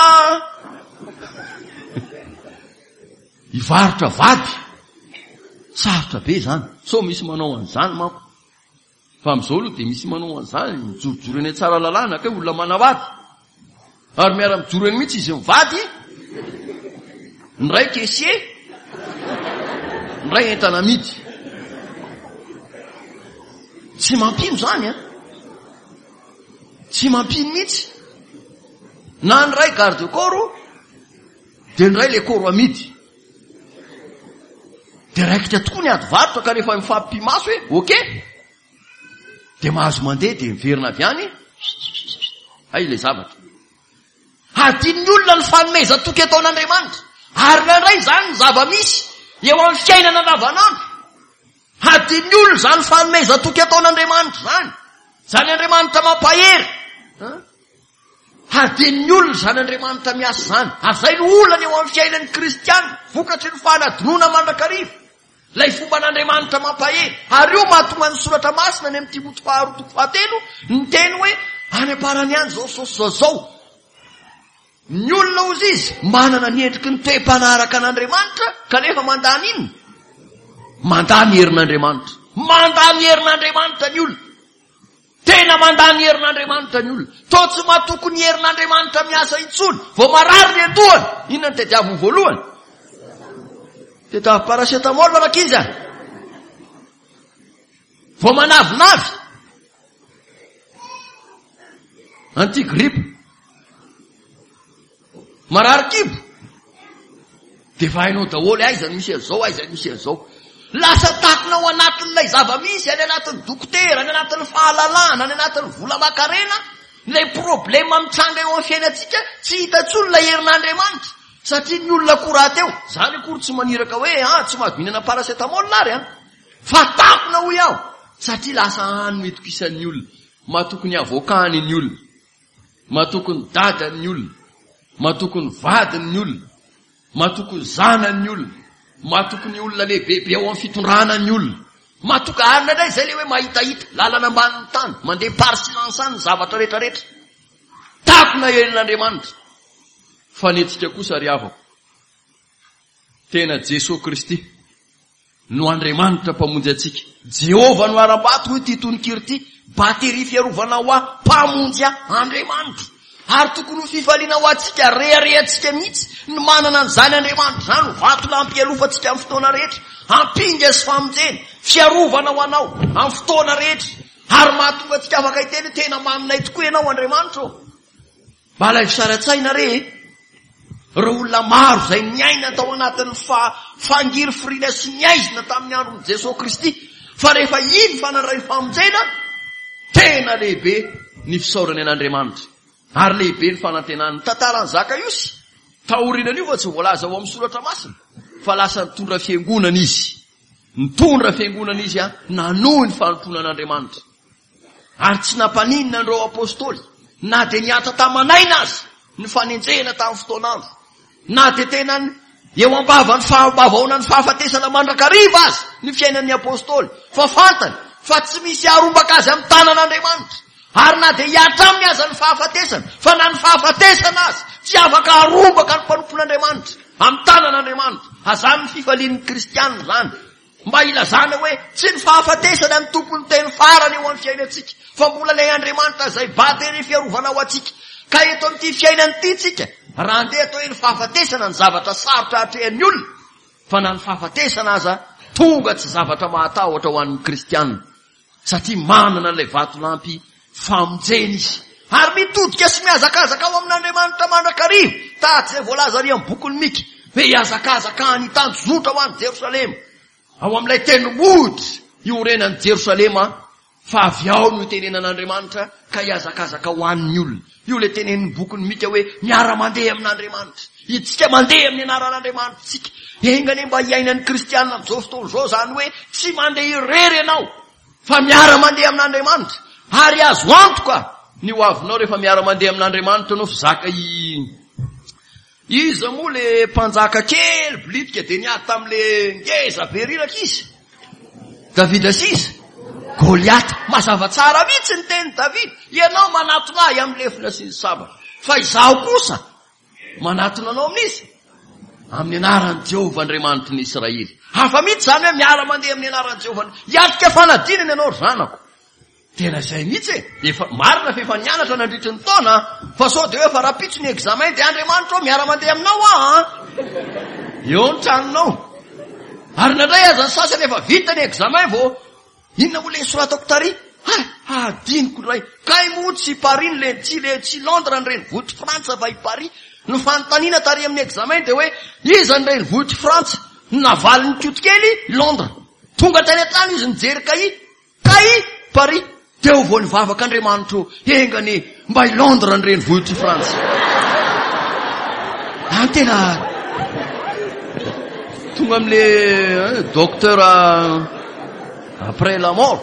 Ivarotra vady. Sarotra be zany. So misy manao an'izany manko. Fa amizao aloha de misy manao an'izany. Mijorojoro eny tsara lalàna ka olona manavady. Ary miara mijoro eny mihitsy izy mivady. Ny ray caissier. Ny ray entana amidy. Tsy mampino zany a. Tsy mampino mihitsy. Na ny ray garde corps de ny ray le corps amidy. De raikitra tokoa ny ady varotra ka rehefa mifampimaso hoe okay. De mahazo mandeha de miverina avy any. Ay le zavatra. Hadin'ny olona ny fanomezatoky ataon'Andriamanitra. Ary nandray zany ny zava-misy eo amin'ny fiainana andavanandro. Hadin'ny olona zany fanomezatoky ataon'Andriamanitra zany. Zany Andriamanitra mampahery. Hadin'ny olona zany Andriamanitra miasa zany. Ary zay no olana eo amin'ny fiainan'ny kristiana. Vokatry ny fanadinoana mandrakariva. Lay fomban'Andriamanitra mampahery. Ary io mahatonga ny soratra masina ny amin'ny Timoty faharoa toko fahatelo ny teny hoe any am-parany any zao zao zao zao. Ny olona ozy izy manana ny endriky ny toe-panaraka an'Andriamanitra kanefa mandany inona? Mandany herin'Andriamanitra. Mandany herin'Andriamanitra ny olona. Tena mandany herin'Andriamanitra ny olona. To tsy matoko ny herin'Andriamanitra miasa intsony. Vao marary ny andohany. Inona ny tediaviny voalohany? Tediavy paracetamol manakinza. Vao manavinavy. Antigripe. Marary kibo. De fa hainao daholo aizany misy an'izao, aizany misy an'izao. Lasa takonao anatin'ilay zava-misy, any anatin'ny dokotera, any anatin'ny fahalalana, any anatin'ny vola makarena, ilay problema mitranga eo amin'ny fiainantsika, tsy hita tsony ilay herin'Andriamanitra. Satria ny olona korateo, zany akory tsy maniraka hoe ah tsy mahazo mihinana paracetamol nary ah. Fa takona ho iaho. Satria lasa hanome tokisan'ny olona. Matoko ny avokany ny olona. Matoko ny dadany olona. Matoko ny vadiny ny olona. Matoko ny zanany olona. Matoko ny olona lehibebe ao amin'ny fitondrana ny olona. Matoko arina indray zay le hoe mahitahita lalana ambanin'ny tany, mandeha par silence ny zavatra rehetra rehetra. Takona herin'Andriamanitra. Fanetsika kosa ry havako. Tena Jesosy Kristy no Andriamanitra mpamonjy atsika. Jehova no aram-bato ho ty tononkiro ty, batery fiarovana ho ahy mpamonjy Andriamanitra. Ary tokony ho fifaliana ho atsika reharehantsika mihitsy ny manana an'izany Andriamanitra zany vato lampialofantsika amin'ny fotoana rehetra. Hampinga sy famonjena, fiarovana ho anao amin'ny fotoana rehetra. Ary mahatonga antsika afaka hiteny tena maminay tokoa ianao Andriamanitra. Mbalay fisaratsaina re. Reo olona maro zay niaina tao anatin'ny fa, fangiry firina sy niaizina tamin'ny andron'i Jesosy Kristy. Fa rehefa iny fanandray famonjena, tena lehibe ny fisaorany an'Andriamanitra. Ary lehibe ny fanantenany tantaran'ny Zakaiosy. Taorinan'io fa tsy voalaza ao amin'ny soratra masina. Fa lasa nitondra fiangonana izy. Nitondra fiangonana izy a, nanohy ny fanontona an'Andriamanitra. Ary tsy nampaninina andreo apôstôly. Na de niata tamanaina azy ny fanenjena tamin'ny fotoanandro. Na de tena eo ambava ny fahabavaona ny fahafatesana mandrakariva azy ny fiainan'ny apôstôly. Fa fantany fa tsy misy arombaka azy amin'ny tanan'Andriamanitra. Ary na de hiatra aminy aza ny fahafatesana, fa na ny fahafatesana azy tsy afaka arombaka ny mpanompon'Andriamanitra amin'ny tanan'Andriamanitra. azany fifalian'ny kristianina zany mba ilazana hoe tsy ny fahafatesana ny tompony teny farany eo amin'ny fiainantsika fa mbola lay Andriamanitra zay bateny fiarovana ao atsika ka eto amin'ity fiainan'ity tsika raha andeha atao hoe ny fahafatesana ny zavatra sarotra atrehan'ny olona fa na ny fahafatesana aza tonga tsy zavatra mahatahotra ho an'ny kristianina satria manana an'ilay vatolampy famonjeny izy ary mitodika sy miazakazaka ao amin'Andriamanitra mandrakarivo tahaka izay voalaza ary amin'ny bokin'ny Mika hoe hiazakazaka ny tanjozotra ho an'i Jerosalema ao amin'ilay tendrombohitra iorenan'i Jerosalema fa avy ao no itenenan'Andriamanitra ka hiazakazaka ho an'ny olona io le tenen'ny bokin'ny Mika hoe miara-mandeha amin'Andriamanitra itsika mandeha amin'ny anaran'Andriamanitra tsika engany mba hiainan'ny kristianina amin'izao fotoana izao zany hoe tsy mandeha irery ianao fa miara-mandeha amin'Andriamanitra ary azo antoka ny ho avinao rehefa miara-mandeha amin'Andriamanitra no fizaka i iza moa le mpanjaka kely blitika de niady tam'le ngeza be riraka izy Davida sisa Goliata mazava tsara mihitsy ny teny Davida ianao manatona ahy amin'ny lefina sy ny sabatra fa izaho kosa manatona anao amin'izy amin'ny anaran'i Jehovah Andriamanitry ny Israely hafa mihitsy zany hoe miara-mandeha amin'ny anaran'i Jehovah hiatrika fanadinana ianao ry zanako tena zay mihitsy e efa marina fa efa nianatra nandritry ny taona fa sao de hoe fa rapitso ny examen de Andriamanitra ao miara-mandeha aminao ah eo ny tranonao ary nandray aza ny sasany efa vita ny examen vo inona moa le soratako tary ha adiniko ray kay moa tsy Paris le tsy le tsy Londres ny renivohitry Frantsa fa i Paris no fanontaniana tary amin'ny examen de hoe iza ny renivohitry Frantsa navalin'ny kotikely Londres tonga tany an-trano izy nijery kay kay Paris teo vo nivavaka Andriamanitra engany mba i Londres ny renivohitry Frantsa any tena tonga am'le docteur après la mort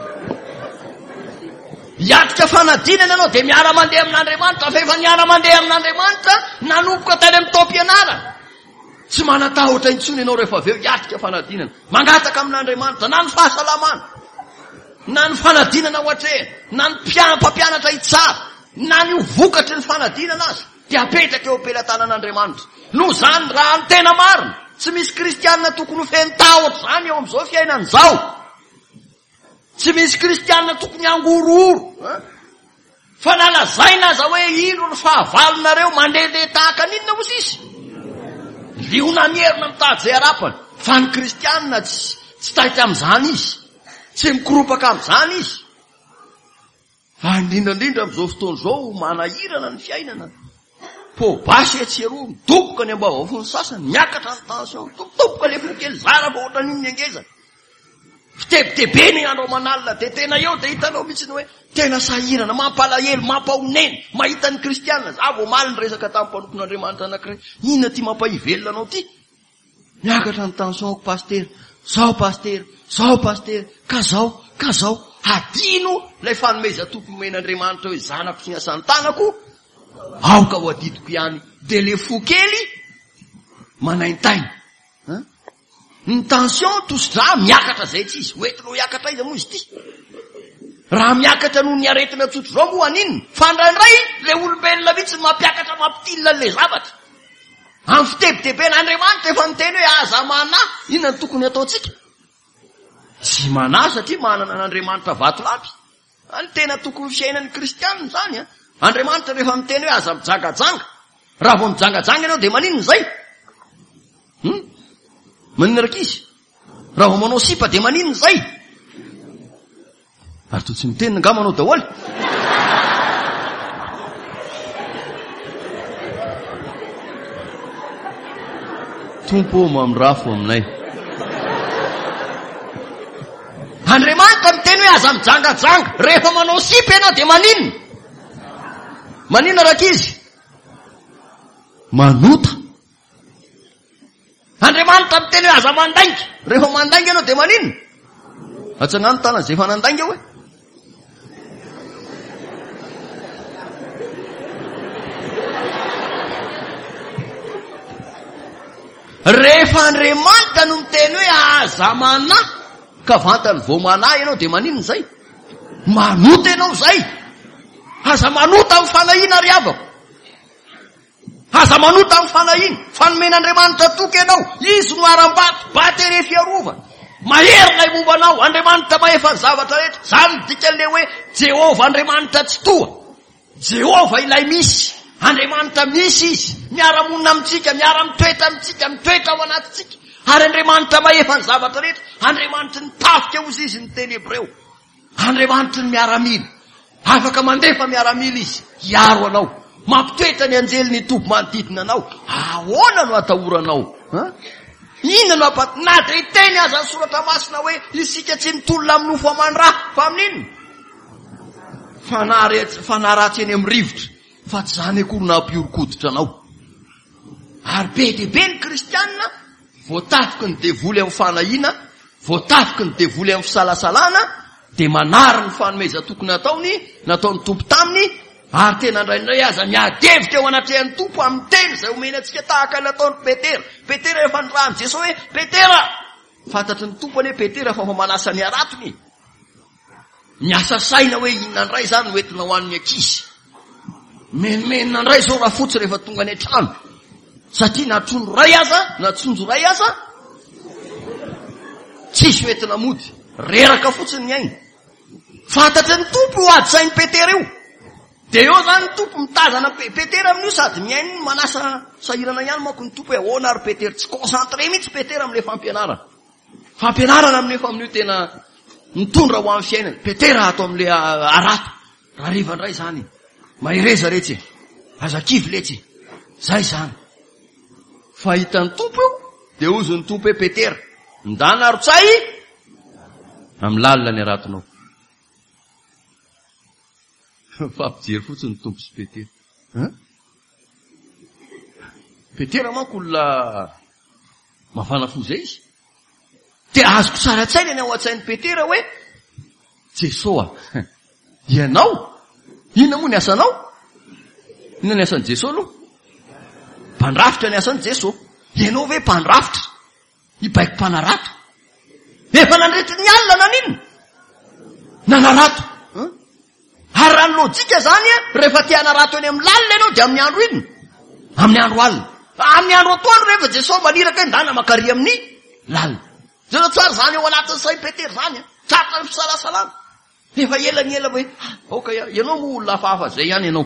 hiatrika fanadinana anao de miara-mandeha amin'Andriamanitra fa efa miara-mandeha amin'Andriamanitra nanomboka tany amin'ny taom-pianarana tsy manatahotra intsony ianao rehefa aveo hiatrika fanadinana mangataka amin'Andriamanitra na ny fahasalamana na ny fanadinana ho atrehana na ny mpampianatra itsara na ny ho vokatry ny fanadinana azy de apetraka eo am-pelantanan'Andriamanitra no zany raha ny tena marina tsy misy kristianina tokony ho fentahotra zany eo am'izao fiainana zao tsy misy kristianina tokony angorooro fa nalazaina aza hoe ino ny fahavalonareo mandehandeha tahaka ninona ho sisy liona mierina mitady zay arapany fa ny kristianina tsy tsy taity am'izany izy tsy mikoropaka am'izany izy fa indrindrandrindra am'izao fotoana zao manahirana ny fiainana po basy etseroa midoboka ny ambavao ny sasany miakatra ny tension topotopoka le fokely zarako ohatra ninny angezana fitebitebe ny andro manalina de tena eo de hitanao mihitsy ny hoe tena sahirana mampalahelo mampahoneny mahita ny kristianina za vo maly ny resaka tamin'ny mpanompon'Andriamanitra anankiray inona ty mampahivelona anao ty miakatra ny tension ko paster zao paster zao paster ka zao ka zao adino lay fanomeza tompony men'Andriamanitra hoe zanako sy niasany tanako aoka ho adidiko ihany de le fo kely manaintaina ny tension tosodra miakatra zay tsy izy hoentinao hiakatra izy moa izy ty raha miakatra noho ny aretina tsotro zao moa aninona fandraindray le olombelona mihitsy mampiakatra mampitilina le zavatra amin'ny fitebiteben'Andriamanitra efa miteny hoe aza manà inona ny tokony ataotsika tsy manà satria manana an'Andriamanitra vatolampy any tena tokony fiainan'ny kristianina zany a Andriamanitra rehefa miteny hoe aza mijangajanga raha vo mijangajanga ianao de maninona zay hmm? maninona raka izy raha vo manao sipa de maninona zay ary to tsy miteny nga manao daholy tompo mamrafo aminay Andriamanitra miteny hoe aza mijangajanga rehefa manao sipa ianao de maninona maninona raka izy manota Andriamanitra miteny hoe aza mandainga rehefa mandainga ianao de maninona atsagnano tanany zay fa nandainga hoe rehefa Andriamanitra no miteny hoe aza manà ka vantany vo manà ianao de maninona zay manota ianao zay aza manota amin'ny fanahiana ry avako Aza manota amin'ny fanahiny, fanomen'Andriamanitra toky ianao, izy no aram-bato, batery fiarovana. Mahery lay mombanao, Andriamanitra mahefa ny zavatra rehetra. Zany dika le hoe Jehova Andriamanitra tsy toa. Jehova ilay misy, Andriamanitra misy izy, miara-monina amintsika, miara-mitoetra amintsika, mitoetra ao anatintsika. Ary Andriamanitra mahefa ny zavatra rehetra, Andriamanitra ny tafika ozy izy ny teny Hebreo. Andriamanitra ny miaramila, afaka mandefa miaramila izy, hiaro anao. Mampitoetra ny anjely ny topo manodidina anao. Ahoana no atahoranao? Inona no ampatinatra iteny aza ny soratra masina hoe isika tsy mitolona amin'ny nofo aman-draha fa amin'inona? Fanaratsy eny amin'ny rivotra, fa tsy zany akory nampiorokoditra anao. Ary be dia be ny kristianina, voatafiky ny devoly amin'ny fanahina, voatafiky ny devoly amin'ny fisalasalana, dia manary ny fanomeza tokony ataony, nataony tompo taminy, ary tena indraindray aza miadevitra eo anatrehan'ny tompo amin'ny teny izay omena antsika tahaka ny ataony Petera. Petera efa nirahany Jesosy hoe, Petera! Fantatry ny tompony hoe Petera fa fa manasa ny aratony. Miasa saina hoe inona ndray zany no entina ho an'ny ankizy. Menomenina ndray zao raha fotsy rehefa tonga ny trano. Satria natrondro ray aza, natsonjo ray aza, tsisy entina mody. Reraka fotsiny ny ainy. Fantatry ny tompo ho ady sain'ny Petera io. De eo zany ny tompo mitazana Petera amin'io sady miainy manasa sahirana ihany manko ny tompo hoe ahoana ary Petera tsy concentré mihitsy Petera amin'ilay fampianarana. Fampianarana amin'efa amin'io tena mitondra ho amin'ny fiainana. Petera ato amin'ilay arato. Raha riva ndray zany. Mahireza retsy. Azakivy letsy. Zay zany. Fahita ny tompo io, de ozy ny tompo hoe Petera. Ndana arotsay amin'ny lalina ny aratonao. Fampijery fotsiny tompo sy Petera. Petera manko olona mafana fo zay izy. Te azoko tsara tsaina ny ao an-tsain'ny Petera hoe Jesosy a, ianao, inona moa ny asanao? Inona ny asan'i Jesosy aloha? Mpandrafitra ny asan'i Jesosy. Ianao ve mpandrafitra? Ibaiko mpanarato. Efa nandrety ny alina nanino? Nanarato. Ary raha ny lojika zany a, rehefa te hanarato eny amin'ny lalina ianao dia amin'ny andro inona? Amin'ny andro alina. Amin'ny andro atoandro rehefa Jesosy maniraka ndana makary amin'ny lalina. Zero tsara zany eo anatin'ny sain'ny Petera zany a. Tratra ny fisalasalana. Efa ela ny ela hoe, oka ianao mo olona hafahafa zay ihany ianao.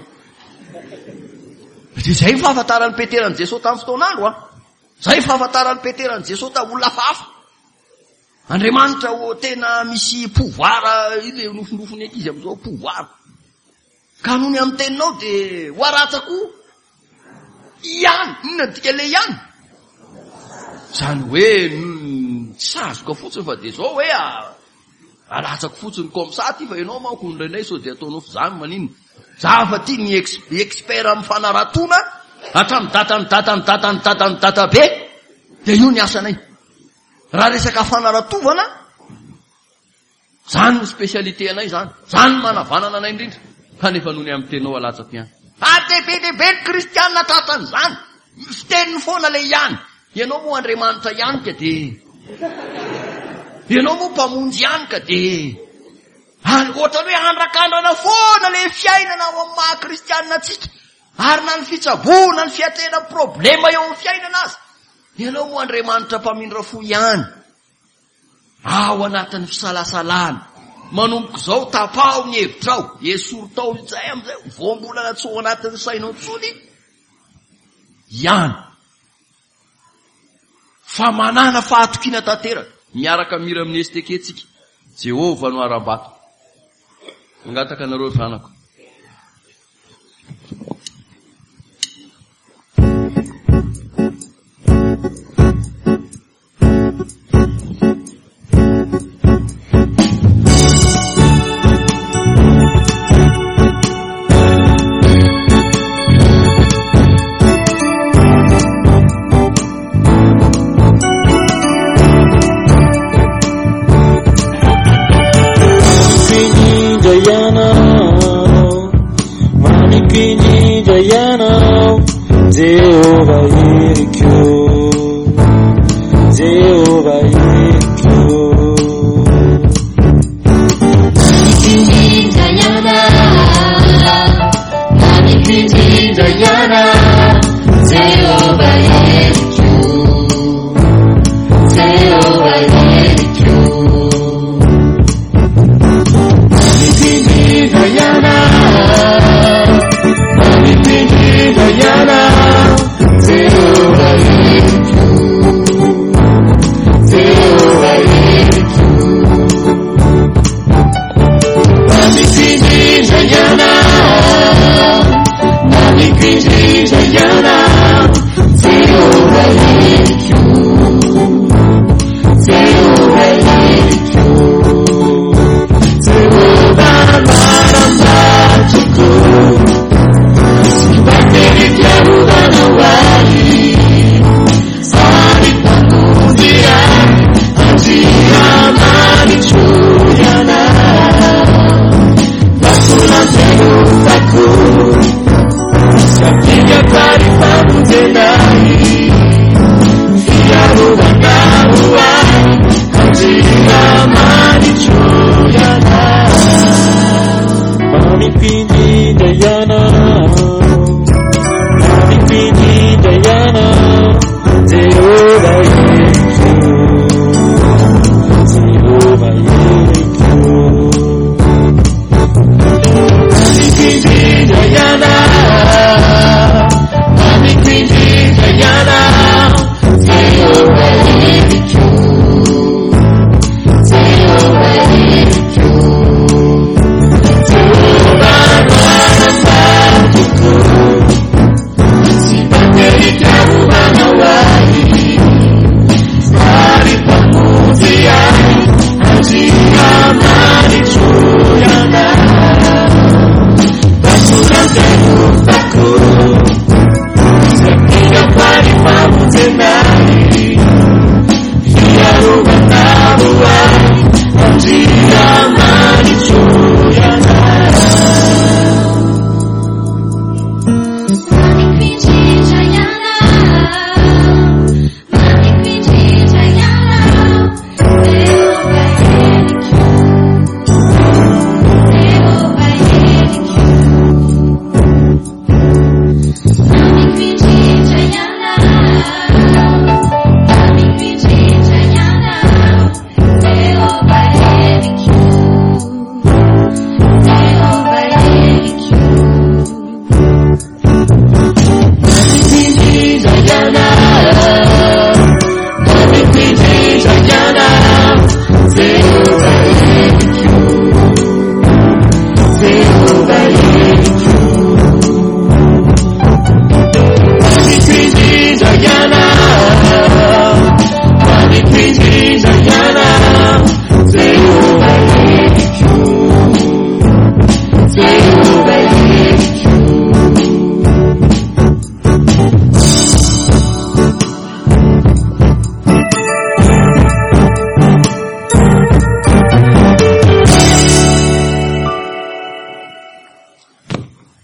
Zay ny fahafantaran'ny Petera ny Jesosy tamin'ny fotoan'andro a. Zay fahafantaran'ny Petera ny Jesosy ta olona hafahafa. Andriamanitra ho tena misy pouvoir, ile nofinofony ankizy am'izao pouvoir. Ka noho ny amin'ny teninao de ho aratsako ihany, inona dika le ihany? Zany hoe tsy azoka fotsiny fa de zao hoe alatsako fotsiny komsa ty fa ianao manko indraindray sao de ataonao fizany manino. Za fa ty ny expert amin'ny fanaratona, hatramin'ny data ny data ny data ny data ny data be, de io ny asanay. Raha resaka fanaratovana, zany ny spesialite anay zany. Zany manavanana anay indrindra. Kanefa noho ny amin'ny tenao alatsako ihany. Atebedebe ny kristianina tratan'izany. Fiteniny foana le ihany. Ianao moa Andriamanitra ihany ka de ianao moa mpamonjy ihany ka de ohatra hoe andrakandrana foana le fiainana ao amin'ny maha kristianina tsika. Ary na ny fitsabona, ny fiatrena problema eo amin'ny fiainana azy. Ianao moa Andriamanitra mpamindra fo ihany. Ao anatin'ny fisalasalana. Manomboka zao tapao ny hevitrao. Esoro tao izay amizay. Voambolana tsy ao anatin'ny sainao tsony. Ihany. Fa manana fahatokina tanteraka. Miaraka mira amin'ny esteketsika. Jehova no aram-bato. Angataka anareo zanako. Jayana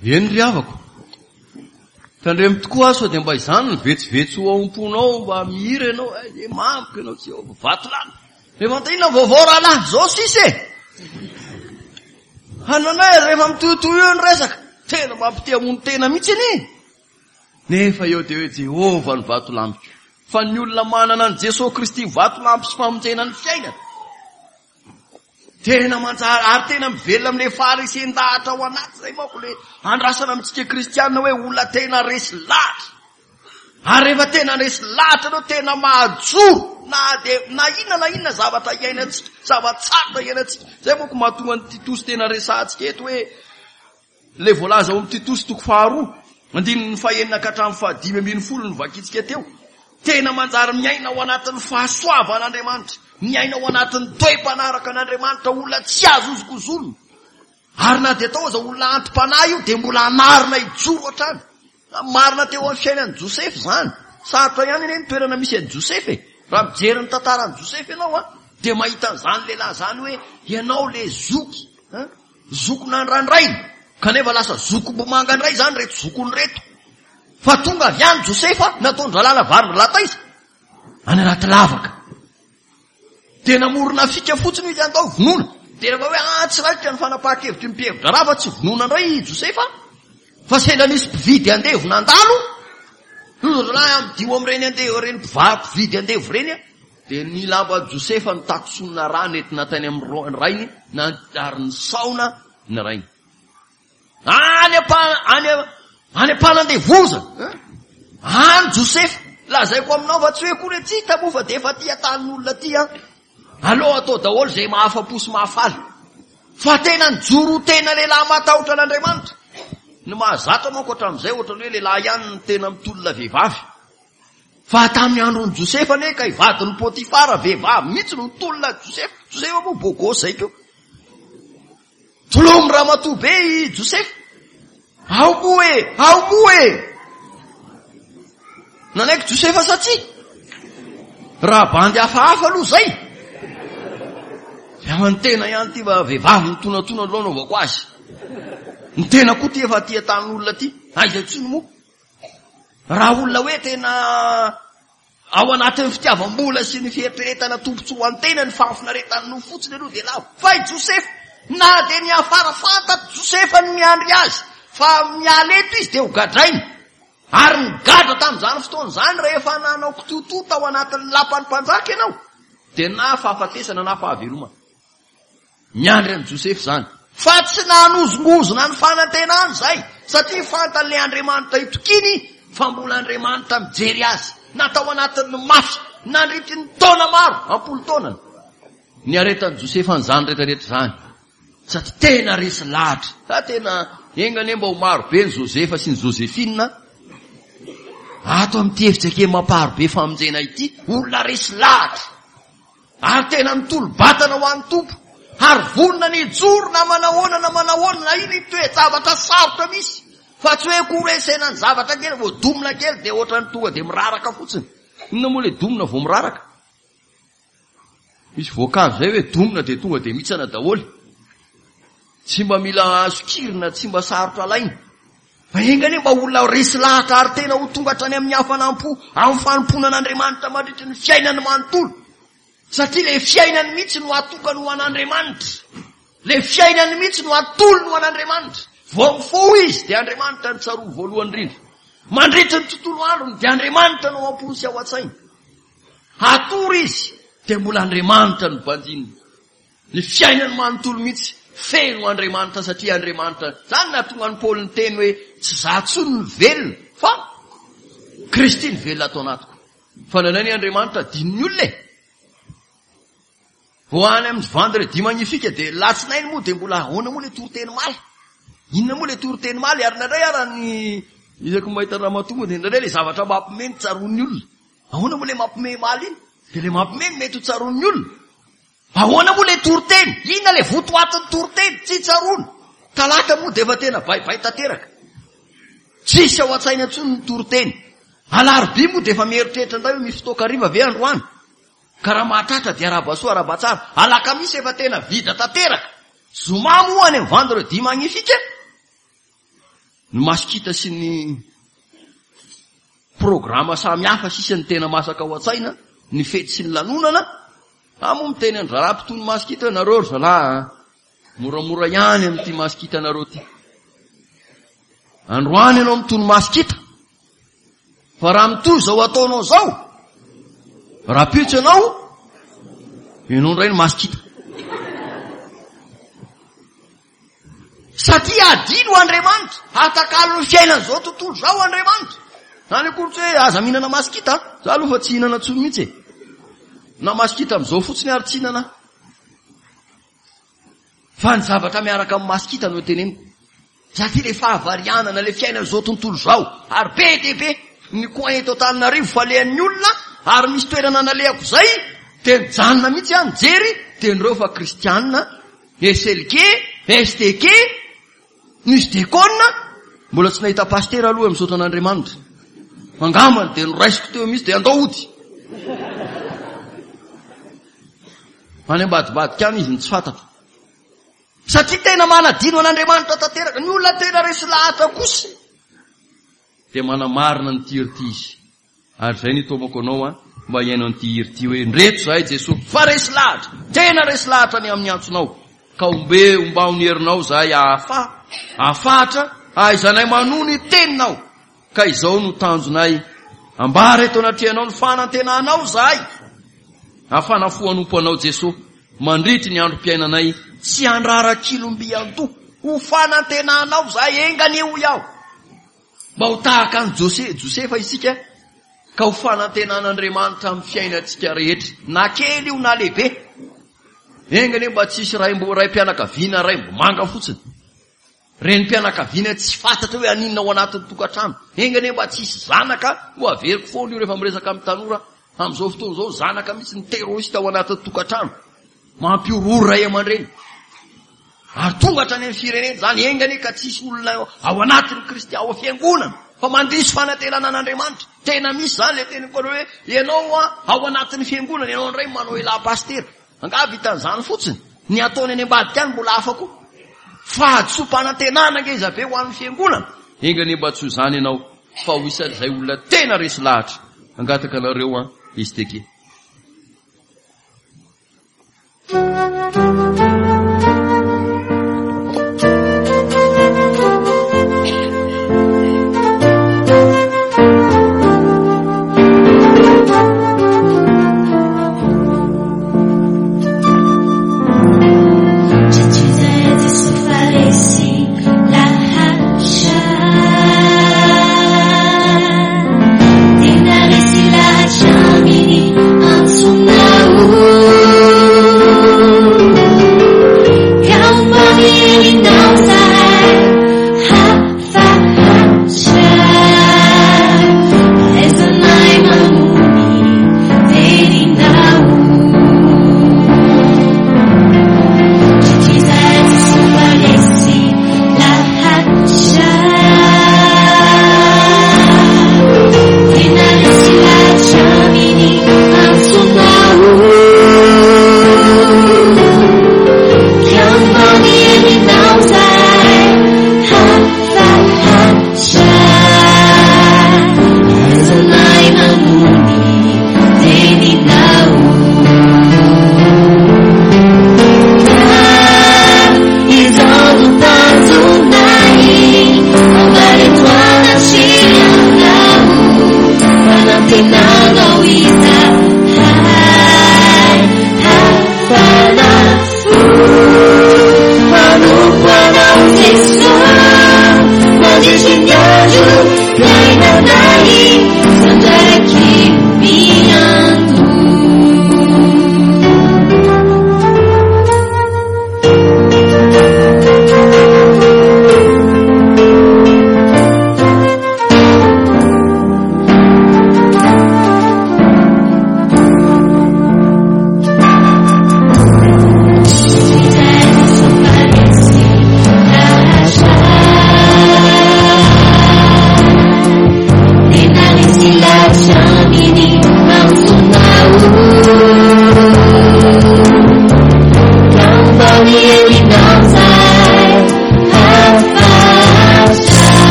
eny ry havako. Tandremo tokoa aso dia mba izany ny vetsivetsy ho aomponao mba mihira ianao e mamiko ianao tsy eo vato lany rehefa antaina vaovao rahalahy zao sisy e hananay rehefa mitohitohy eo ny resaka tena mampite hamono tena mihitsy iny nefa eo dia hoe Jehova ny vato lampiko fa ny olona manana ny Jesosy Kristy vato lampy sy famonjena ny fiainana tena manjary ary tena mivelona amin'le farisen-dahatra ao anaty zay manko le andrasana amintsika kristianina hoe olona tena resy lahatra ary rehefa tena resy lahatra anao tena mahajoro na de na inona na inona zavatra iainantsika zava-tsara iainantsika zay manko mahatonga ny Titos tena resantsika eto hoe le voalaza ao amin'ny Titos toko faharoa andininy fahenina ka hatramin'ny fahadimy ambin'ny folo ny vakitsika teo tena manjary miaina ao anatin'ny fahasoavan'Andriamanitra miaina ao anatin'ny toe-panaraka an'Andriamanitra olona tsy azo ozokozolona ary na de atao aza olona antom-panahy io de mbola anarina ijoro hatrany marina teo amin'ny fiainan'i Josefy zany sarotra ihany eny toerana misy an'i Josefy e raha mijery ny tantaran'i Josefy ianao a de mahita an'izany lehilahy zany hoe ianao le zoky zokona nrandray kanefa lasa zoko bomanga ndray zany reto zokony reto fa tonga avy any Josefy natondra lala vary lataiza any anaty lavaka de namorona fika fotsiny izy andao vonona de rehefa hoe ah tsy raitra ny fanapaha-kevitry ny mpihevitra raha fa tsy vonona ndray Josefy fa sendra nisy mpividy andevo nandalo nozalahy amdio am'ireny andevo reny mpividy andevo reny de ny lamba Josefy ny takosonina rano entina tany amin'ny rainy na ary ny saona ny rainy any any any ampanandevoza any Josefy lazaiko aminao fa tsy hoe kory tsy tamo fa de efa tia tanin'olona ty a aloha atao daholo zay mahafa-po sy mahafaly fa tena nijoro tena lehilahy matahotra an'Andriamanitra ny mahazatra manko hatram'izay ohatrany hoe lehilahy ihany ny tena mitolona vehivavy fa tamin'ny andron'ny Josefy ane ka ivadin'ny Potifara vehivavy mihitsy no mitolona Josefy Josefy moa bogo zay keo tolomy raha matoa be i Josefy ao moa e ao moa e nanaiky Josefy satsia raha bandy hafahafa aloha zay fa ny tena ihany ty va vehivavy nitonatona aloha naovako azy ny tena koa ty efa tia tanin'olona ty aiza tsiny moa raha olona hoe tena ao anatin'ny fitiavam-bola sy ny fieritreretana tompotsy ho antena ny fafinaretany no fotsiny aloha de lavo fa i Josefy na de ny afara fantato Josefy ny miandry azy fa mialeto izy de ho gadrainy ary nigadra tamin'izany fotoan'izany rehefa nanao kitototo ao anatin'ny lapan'ny mpanjaka ianao de na fahafatesana na fahavelomana miandry an'i Josefy zany fa tsy nanozongozona ny fanantenany zay satria fantan'le Andriamanitra itokiny fa mbola Andriamanitra mijery azy natao anatin'ny mafy nandritry ny taona maro ampolo taonany ny aretan'i Josefy an'izany rehetrarehetra zany satria tena resy lahatra fa tena engane mba ho maro be ny Josefa sy ny Josefina ato amin'ity hevitsake mamparo be famonjena ity olona resy lahatra ary tena mitolo-batana ho an'ny tompo ary vonona ny joro na manahoana na manahoana na iny toe zavatra sarotra misy fa tsy hoe koresena ny zavatra kely vo domina kely de ohatrany tonga de miraraka fotsiny inona moa le domina vo miraraka misy voankazo zay hoe domina de tonga de mitsana daholy tsy mba mila sokirina tsy mba sarotra alaina fa engane mba olona resy lahatra ary tena ho tonga hatrany amin'ny hafanampo amin'ny fanomponan'Andriamanitra mandritry ny fiainany manontolo satria le fiainany mihitsy no atokany ho an'Andriamanitra le fiainany mihitsy no atolo no an'Andriamanitra vao mifo izy de Andriamanitra ny tsaroa voalohany indrindra mandritry ny tontolo androny de Andriamanitra no amponsy ao an-tsaina atory izy de mbola Andriamanitra no banjininy le fiainany manontolo mihitsy feno Andriamanitra satria Andriamanitra zany nahatonga ny Paoly ny teny hoe tsy zatsony ny velona fa Kristy ny velona atao anatiko fa nanay ny Andriamanitra dininy olona e vo any amin'ny vendredi magnifika de latsinainy moa de mbola ahoana moa le toriteny maly inona moa le toriteny maly ary nandray ara ny izako mahita ramatoa de nandray le zavatra mampimeny tsaroan'ny olona ahoana moa le mampime maly iny de le mampimeny mety ho tsaroan'ny olona ahoana moa le toriteny inona le votoatin'ny toriteny tsy tsaroana talata moa de efa tena baibay tanteraka tsisy ao an-tsaina ntsony ny toriteny alarobia moa de efa mieritreritra ndray hoe misy fotoakariva ve androany ka raha mahatratra de arabasoa arabatsara alaka misy efa tena vida tanteraka zoma moa any amin'ny vendredi magnifika ny masikita sy ny programa samy hafa sisany tena masaka ao an-tsaina, ny fety sy ny lanonana, amo miteny andry rahampitony masikita nareo ry zalahy, moramora ihany amin'ity masikita nareo ty. Androany ianao mitony masikita, fa raha mitoy zao ataonao zao, raha pitsy ianao, ianao ndray ny masikita. Satria adino Andriamanitra, hatakalo ny fiainana zao tontolo zao Andriamanitra. Zany akory tsy hoe aza mihinana masikita, za aloha fa tsy hinana tsony mihitsy e. Na masikita am'izao fotsiny ary tsy hinana. Fa ny zavatra miaraka amin'ny masikita no teneniko. Satria le fahavarianana le fiainana zao tontolo zao, ary be de be ny coin eto Antananarivo falehan'ny olona, ary misy toerana analehako zay, de mijanona mihitsy any jery, de nireo fa kristianina, S L K, S T K, nisy dekona, mbola tsy nahita pasteur aloha misaotra an'Andriamanitra. Mangamany de noraisiko teo misy de andao ody. Any ambadibadika any izy ny tsy fantatra. Satria tena manadino an'Andriamanitra tanteraka, ny olona tena resy lahatra kosa. De manamarina ny tiry ty izy. Ary zay ny tomako anao a, mba iaino ny tiry ty hoe ndreto zahay Jesosy, fa resy lahatra, tena resy lahatra ny amin'ny antsonao. Ka ombe ombao ny herinao zahay afa, afatra, aizanay manony teninao. Ka izao no tanjonay, ambara eto anatrianao ny fanantenanao zahay. Afanafoanompo anao Jesosy, mandrity ny androm-piainanay, tsy andrarakilom-bianto, ho fanantenanao zahay engany eo iaho. Mba ho tahaka ny Jose, Josefa isika, ka ho fanantenan'Andriamanitra amin'ny fiainantsika rehetra, na kely io na lehibe. Engany mba tsisy ray mbo ray mpianakaviana ray mbo manga fotsiny. Reny mpianakaviana tsy fantatra hoe aninona ao anatin'ny tokantrano. Engany mba tsisy zanaka, ho averiko foana io rehefa miresaka amin'ny tanora, am'izao fotoana zao zanaka mitsy ny terroriste ao anatin'ny tokantrano. Mampiororo ray aman-dreny. Ary tonga hatrany amin'ny firenena zany engany ka tsisy olona ao anatin'ny Kristy ao fiangonana, fa mandrisy fanantenana an'Andriamanitra. Tena misy zany le teny koa hoe ianao ao anatin'ny fiangonana, ianao indray manao ela pasteur. Anga vitan'izany fotsiny, ny ataony any ambadika any mbola afako. Fa adsompanantenana nge izabe ho an'ny fiangonana. Engany mba tsy ho zany ianao, fa ho isan'izay olona tena resy lahatra. Angataka anareo a, izy teke. Thank you.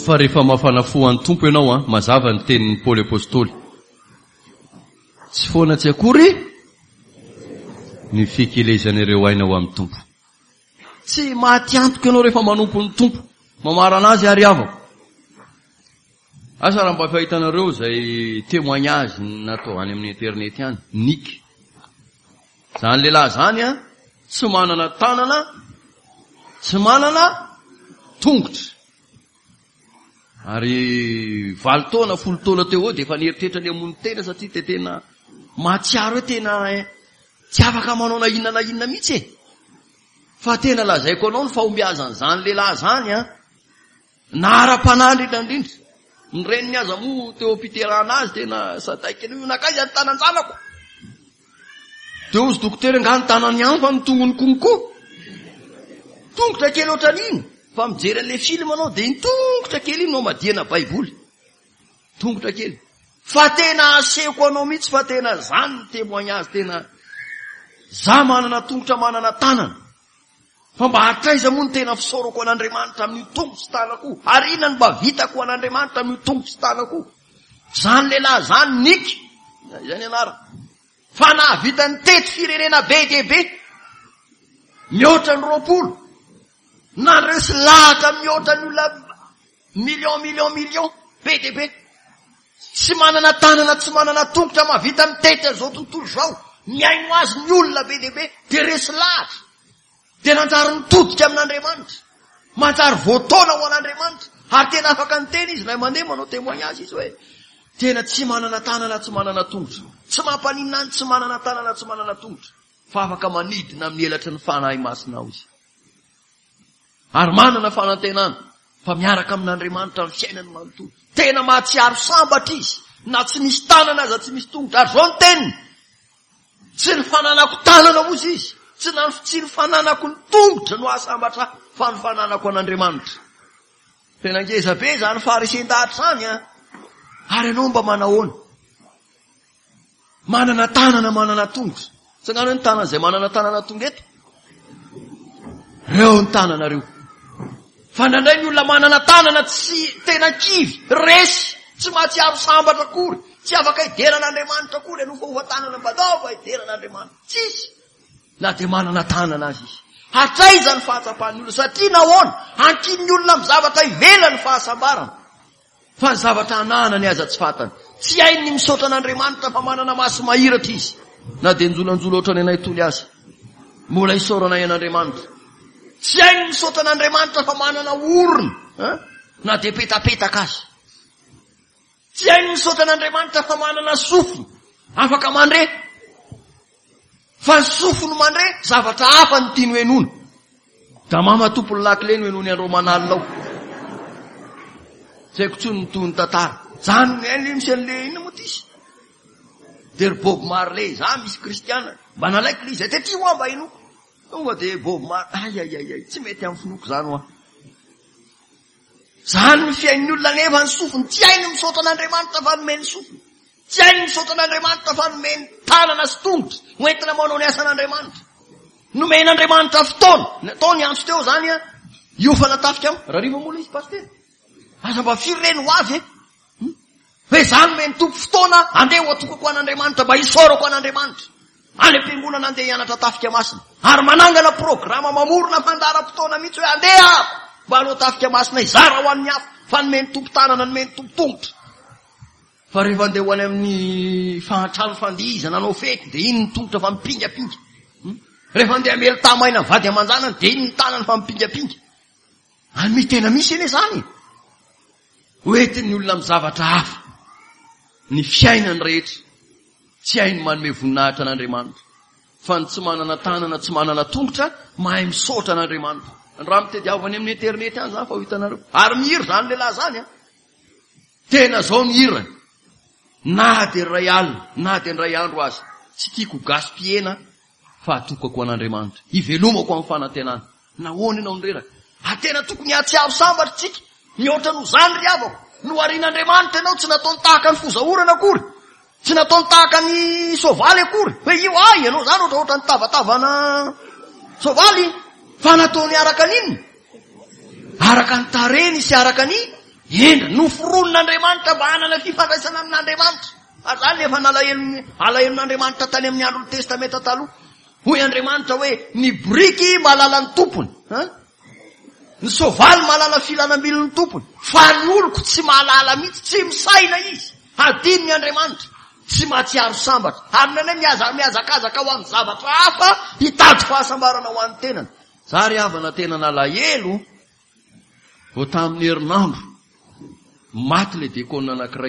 fa rehefa mafanafohan'ny tompo ianao a mazava ny tenin'ny Paoly apôstôly tsy foana tsy akory ny fikelezan'ireo aina ho amin'ny tompo. Tsy maty antoka ianao rehefa manompo ny tompo mamarana azy ary avako. Asa raha mba fahitanareo zay témoignage natao any amin'ny internet any niky zany lehilahy zany a tsy manana tanana tsy manana tongotra ary valo taona folo taona teo de efa nieritreritra ny amony tena satria te tena matsiaro hoe tena tsy afaka manao na inona na inona mihitsy e. Fa tena lazaiko anao ny fahombiazany zany lehilahy zany a nahara-panahy indrindrandrindra ny reniny aza moa teo am-piterahana azy tena sadaika io nakaiza ny tanan-janako de ozy dokotera nga ny tanany any fa mitongony konko tongotra kely ohatran'iny fa mijery an'le film anao de iny tongotra kely iny no madiana baiboly tongotra kely fa tena aseko anao mihitsy fa tena zany ny témoignage tena za manana tongotra manana tanana fa mba hatraiza moa ny tena fisaorako an'Andriamanitra amin'ny tongotra sy tanako ary inona ny mba vitako an'Andriamanitra amin'ny tongotra sy tanako zany lehilahy zany niky zany anara fa nahavita ny tety firenena be de be mihoatra ny roapolo nandresy lahatra mihoatra ny olona million million million be de be tsy manana tanana tsy manana tongotra mahavita mitety azao tontolo zao miaino azy ny olona be de be de resy lahatra de nanjary mitodika amin'Andriamanitra manjary voataona ho an'Andriamanitra ary tena afaka ny tena izy raha mandeha manao témoignage izy hoe tena tsy manana tanana tsy manana tongotra tsy mampaninina any tsy manana tanana tsy manana tongotra fa afaka manidina mielatry ny fanahy masina ao izy ary manana fanantenana fa miaraka amin'Andriamanitra ny fiainany manontolo tena mahatsiaro sambatra izy na tsy misy tanana aza tsy misy tongotra ary zao ny teniny tsy ny fananako tanana mozy izy tsy na tsy ny fananako ny tongotra no ahasambatra fa ny fananako an'Andriamanitra tena ngeza be zany farisen-dahatra zany a ary ianao mba manahoana manana tanana manana tongotra tsy ngano ny tanana zay manana tanana tongeto reo ny tanana reo fa nandray ny olona manana tanana tsy tena kivy resy tsy mahatsiaro sambatra akory tsy afaka hideran'Andriamanitra akory aloha fa ofa tanana mbadaova hideran'Andriamanitra tsisy na de manana tanana azy izy hatraiza ny fahatsapan'ny olona satria nahoana ankin'ny olona amin'ny zavatra ivela ny fahasambarana fa ny zavatra anana ny aza tsy fatany tsy hainy misaotra an'Andriamanitra fa manana maso mahiratra izy na de njolanjolo ohatrany anay toly azy mbola isaoranay an'Andriamanitra tsy hainy misaotra an'Andriamanitra fa manana orona na de petapetaka azy tsy hainy misaotra an'Andriamanitra fa manana sofiny afaka mandre fa ny sofiny mandre zavatra hafa ny tiany hoenona da mamatompo ny lakile ny hoenony andro manalina ao zaiko tsony ny toy ny tantara zany le misy an'le ina moa tisy de ry Bob Marley za misy kristiana mba nalaiky le izy ay tety ho amba ino tonga de Bob Marley ay ay ay ay tsy mety amin'ny finoko zany hoa zany ny fiain'ny olona nefa ny sofiny tsy hainy misaotra an'Andriamanitra fa nomeny sofiny tsy hainy misaotra an'Andriamanitra fa nomeny tanana sy tongotra hoentina manao ny asan'Andriamanitra nomen'Andriamanitra fotoana tao ny antso teo zany a io fa natafika am raha riva mola izy pastera asa mba fireny ho avy e hoe zany nomeny tompo fotoana andeha ho atokako an'Andriamanitra mba hisaorako an'Andriamanitra any am-piangonana andeha hianatra tafika masina ary manangana programa mamorona mandara-potoana mihitsy hoe andeha mba aloha tafika masina izara ho an'ny hafa fa nomeny tompo tanana nomeny tompo tongotra fa rehefa andeha ho any amin'ny fahatrano fandihizana anao fety de iny ny tongotra fa mipingapinga rehefa andeha amely tamaina vady aman-janany de iny ny tanany fa mipingapinga any misy tena misy eny zany hoetiny olona amin'ny zavatra hafa ny fiainany rehetra tsy hainy manome voninahitra an'Andriamanitra fa ny tsy manana tanana tsy manana tongotra mahay misaotra an'Andriamanitra ny raha mitediavany amin'ny internet any zany fa ho hitanareo ary mihira zany lehilahy zany a tena zao ny hirany na de ray alina na de ny ray andro azy tsy tiako gaspiena fa atokako an'Andriamanitra ivelomako amin'ny fanantenana nahoana ianao nyreraka atena tokony atsiaro sambatra tsika mihoatra no zany ry avako no arian'Andriamanitra ianao tsy nataony tahaka ny fozahorana akory tsy nataony tahaka ny sovaly akory hoe io ay ianao zany ohatra ohatra ny tavatavana sovaly fa nataony araka n'inona araka ny tareny sy araka ny endra noforon'Andriamanitra mba hanana fifandraisana amin'Andriamanitra. Ary zany efa nalahelony alahelon'Andriamanitra tany amin'ny andron'ny testamenta taloha. Hoy Andriamanitra hoe ny briky malala ny tompony, ny sovaly malala filanam-bilon'ny tompony, fa ny oloko tsy mahalala mihitsy, tsy misaina izy. Adinony Andriamanitra, tsy mahatsiaro sambatra. Aminana miaza miazakazaka ho amin'ny zavatra hafa hitady fahasambarana ho an'ny tenany. Zary havana tena nalahelo ho tamin'ny herinandro maty le dekona anankiray.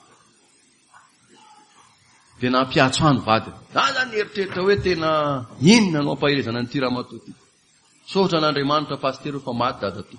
Dia nampiatso any vadiny. Na zany eritreritra hoe tena inona no ampahirezana ny Ramatoa ty. Sotra n'Andriamanitra pastera fa maty dadatoa.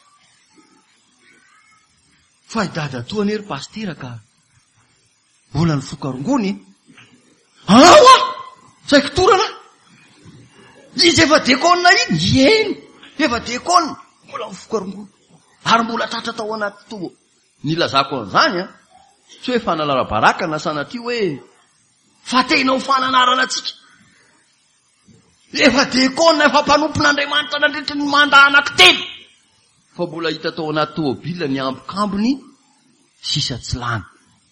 Fa i dadatoa nery pastera ka mbola ny fokarongony. Ao ah! Saiko torana. Izy efa dekona iny, eny. Efa dekona. Mbola ny fokarongony. Ary mbola tratra tao anaty toa. Nilazako an'izany a. Tsy hoe fanalara baraka na sanatria hoe fa tena ho fananarana atsika. Efa dekona efa mpanompon'Andriamanitra nandritry ny manda anankitelo. Fa mbola hita tao anaty tômôbila ny ambokambony sisa tsy lany.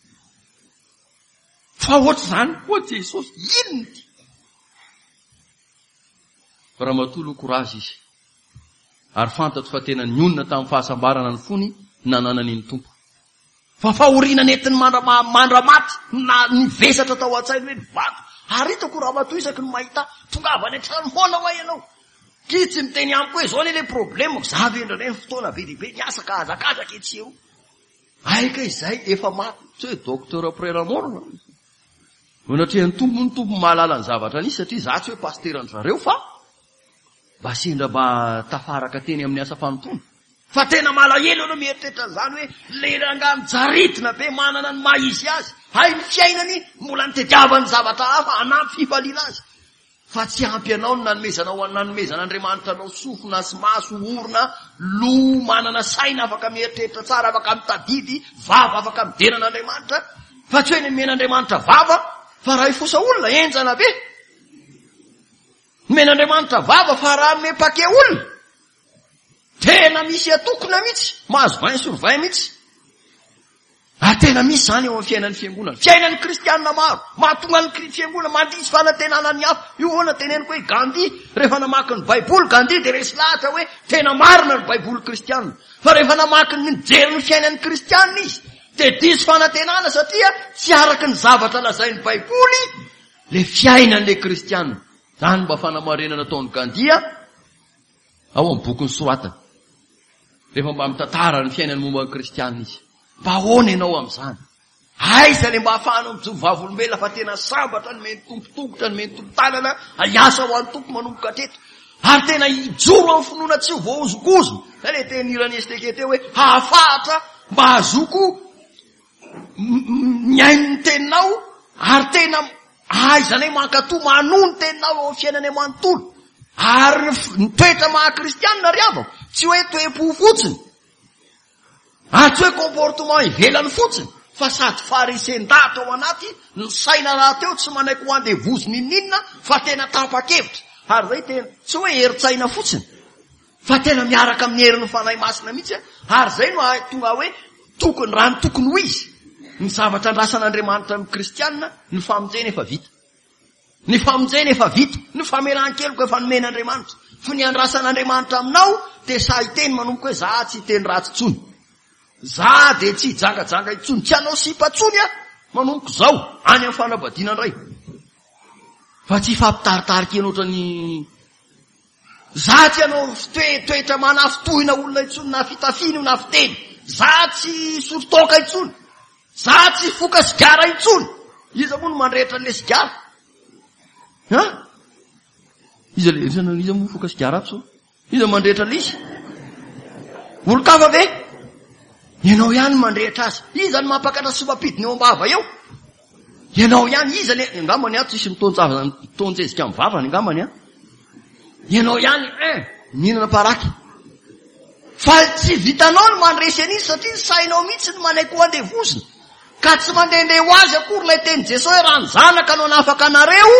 Fa ohatr' zany, o Jesosy, inona ty? Ramatolo courage izy. Ary fantatro fa tena nyonina tamin'ny fahasambarana ny fony nananany ny tompo. Fa fahoriana netiny mandra maty na nivesatra tao an-tsainy hoe vato. Ary hitako Ramatoa isaky ny mahita tonga avy any an-trano hoana ho ianao. Ki tsy miteny amiko hoe zao le problemako. Zavy endra ny fotoana be dehibe niasa ka azakazaka etsy eo. Aika izay efa maty. Tsy hoe docteur après la mort. Monatria ny tompo ny tompo mahalala ny zavatra nisy satria za tsy hoe pasteran zareo fa mba sendra mba tafaraka teny amin'ny asa fanontona. Fa tena malahelo anao mieritreritra zany hoe leranga mijaritina be manana ny mahisy azy. Hay ny fiainany mbola ny tediavany zavatra hafa anampy fifaliana azy. Fa tsy ampy anao ny nanomezana ho nanomezan'Andriamanitra anao sofina sy maso orona lo manana saina afaka mieritreritra tsara afaka mitadidy vava afaka midenan'Andriamanitra. Fa tsy hoe ny men'Andriamanitra vava fa raha ifosa olona enjana be. Men'Andriamanitra vava fa raha mepake olona. Tena misy atokona mihitsy, mahazo vain sorovay mihitsy. Ah tena misy zany eo amin'ny fiainan'ny fiangonana. Fiainan'ny kristianina maro, mahatonga ny fiangonana mandisy fanantenana ny hafa. Io hoana teneniko hoe Gandhi, rehefa namaky ny Baiboly Gandhi dia resy lahatra hoe tena marina ny Baiboly kristianina. Fa rehefa namaky ny mijery ny fiainan'ny kristianina izy, dia diso fanantenana satria tsy araky ny zavatra lazain'ny Baiboly le fiainan'le kristianina. Zany mba fanamarenana nataon'ny Gandhi ao amin'ny boky ny soratany. Rehefa mba mitantara ny fiainan'ny momba ny kristianina izy. Mba ahoana ianao amin'izany? Aiza le mba hafahanao mijobo vavolombelona fa tena sambatra ny meny tompotongotra ny meny tompo-tanana hiasa ho an'ny tompo manomboka hatreto. Ary tena hijoro amin'ny finoana tsy ho voaozokozona. Zay le teny Iranese teke teo hoe hahafahatra mba hazoko ny ain'ny teninao ary tena aizanay mankatoa manohy ny teninao eo amin'ny fiainanay manontolo. Ary ny toetra maha kristianina ry avao tsy hoe toe-po fotsiny. Ary tsy hoe comportement ivelany fotsiny. Fa sady farisen-dato ao anaty ny saina raha teo tsy manaiky ho andevozo nininina fa tena tapa-kevitra. Ary zay tena tsy hoe heritsaina fotsiny. Fa tena miaraka amin'ny herin'ny fanahy masina mihitsy. Ary zay no tonga hoe tokony raha ny tokony ho izy. Ny zavatra andrasan'Andriamanitra amin'ny kristianina ny famonjena efa vita. Ny famonjena efa vita. Ny fameran-keloko efa nomen'Andriamanitra. Fa ny andrasan'Andriamanitra aminao dia sa hiteny manomboka hoe za tsy hiteny ratsy tsony. Za dia tsy hijangajanga itsony. Tsy hanao sipa-tsony a manomboka zao any amin'ny fanabadiana indray. Fa tsy fampitaritarika eny ohatrany za tsy hanao toetra manafitohina olona itsony na fitafiana io na fiteny. Za tsy sototoka itsony. Za tsy foka sigara itsony. Iza moa no mandrehitra an'le sigara? Ha? Iza le iza iza moa foka sigara ato so? Iza mandrehitra an'izy? Olo-kafa be? Ianao ihany mandrehitra azy. Iza ny mampakatra sy mampidina eo ambava eo? Ianao ihany iza le ngambany ato tsisy mitonjava mitonjezika amin'ny vavany ngambany a. Ianao ihany eh mihinana paraky. Fa tsy vitanao ny mandresy an'izy satria sainao mihitsy ny manaiky ho andevozina. Ka tsy mandehandeha ho azy akory ilay teny Jesosy hoe raha ny zanaka no anafaka anareo.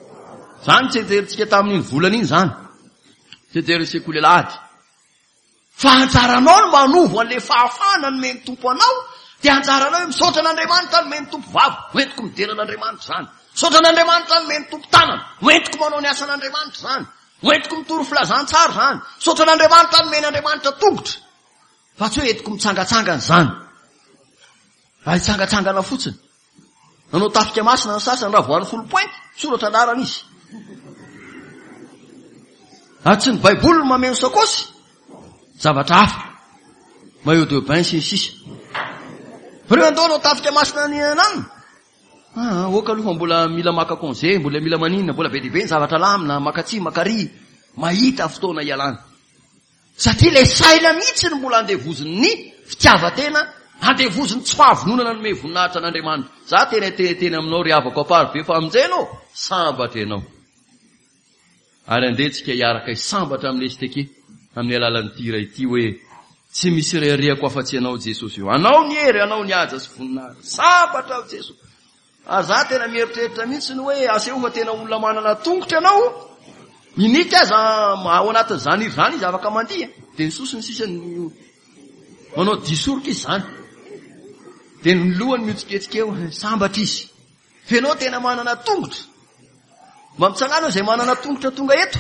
Zany tsy ejerintsika tamin'iny volana iny zany. Tsy ejery sekoly lady. fa anjaranao no manovo an'le fahafahana no meny tompo anao, dia anjaranao hoe misaotra an'Andriamanitra no meny tompo vavo, hoentiko midera an'Andriamanitra zany. Misaotra an'Andriamanitra no meny tompo tanana, hoentiko manao ny asan'Andriamanitra zany. Hoentiko mitoro filazantsara zany. Misaotra an'Andriamanitra no meny Andriamanitra tongotra. Fa tsy hoe entiko mitsangatsangana zany. Ay tsangatsangana fotsiny. Nanao tafika masina ny sasany raha voan'ny folo pointy, soratra anarana izy. Ary tsy ny baiboly no mameno sakosy. Zavatra hafa. Maillot de bain sy ny sisa. Reo andao nao tafika masina ny anany. Ah, oka aloha mbola mila maka konze, mbola mila maninona, mbola be dibe ny zavatra lamina, makatsy, makary, mahita fotoana ialana. Satria le saina mihitsy ny mbola andevoziny ny fitiavatena, andevoziny tsy fahavononana no me voninahitra an'Andriamanitra. Za tena tena aminao ry avako apary be fa amin'izay sambatra ianao. Ary andetsika hiaraka isambatra amin'le steke amin'ny alalan'ny tira ity hoe tsy misy rehariako afa-tsy ianao Jesosy io. Anao ny hery, anao ny haja sy voninahitra. Sambatra ao Jesosy. Ary za tena mieritreritra mihitsy ny hoe aseo fa tena olona manana tongotra ianao. Minika aza ao anatin'izany iry zany izy afaka mandiha. Dia ny sosiny sisany manao disoroka izy zany. Dia ny lohany miotsiketsika eo, sambatra izy. Fenao tena manana tongotra. Mba mitsangana izay manana tongotra tonga eto.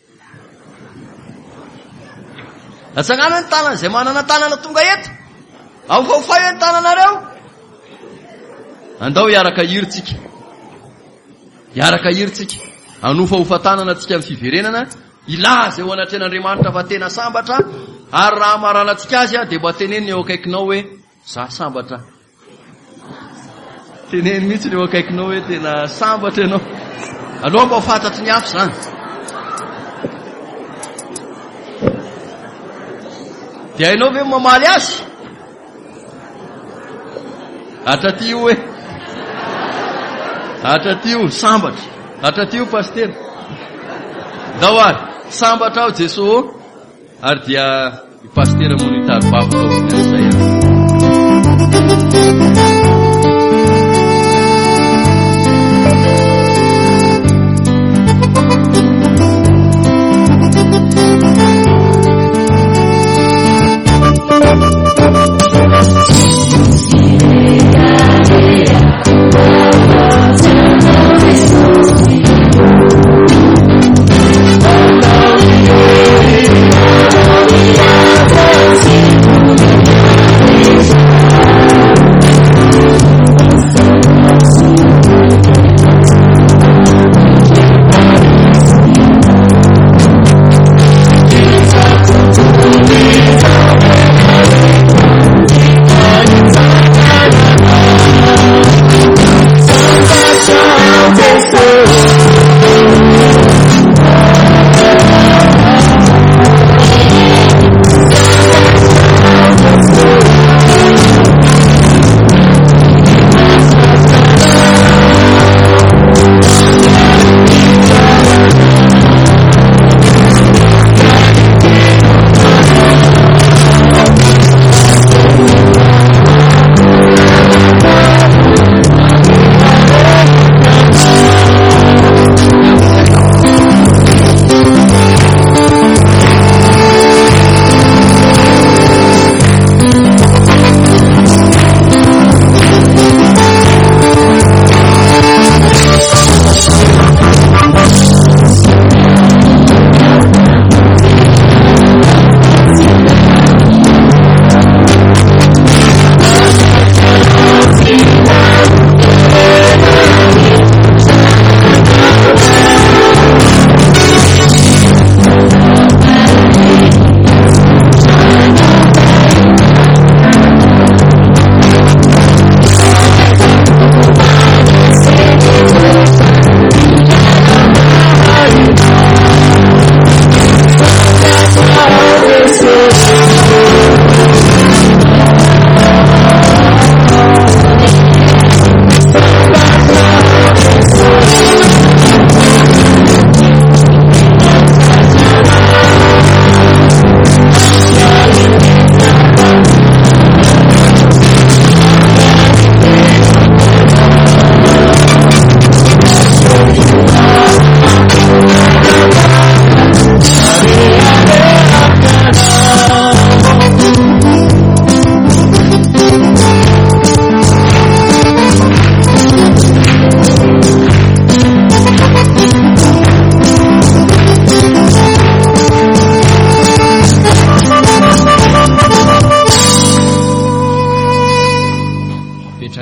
Atsangana ny tanana izay manana tanana tonga eto. Ahofaofay ny tananareo. Andao hiaraka hiritsika. Hiaraka hiritsika. Anofaofa tanana tsika amin'ny fiverenana. Ilaza eo anatren'Andriamanitra fa tena sambatra. Ary raha marana tsika azy dia mba teneny eo akaikinao hoe za sambatra. Teneny mihitsy eo akaikinao hoe tena sambatra ianao. Aloha mba ho fantatry ny hafa zany. Dia hainao ve mamaly azy? Hatratio hoe. Hatratio sambatra. Hatratio paster. Dao ary sambatra ao Jesosy. Ary dia i paster monitary bavaka ao.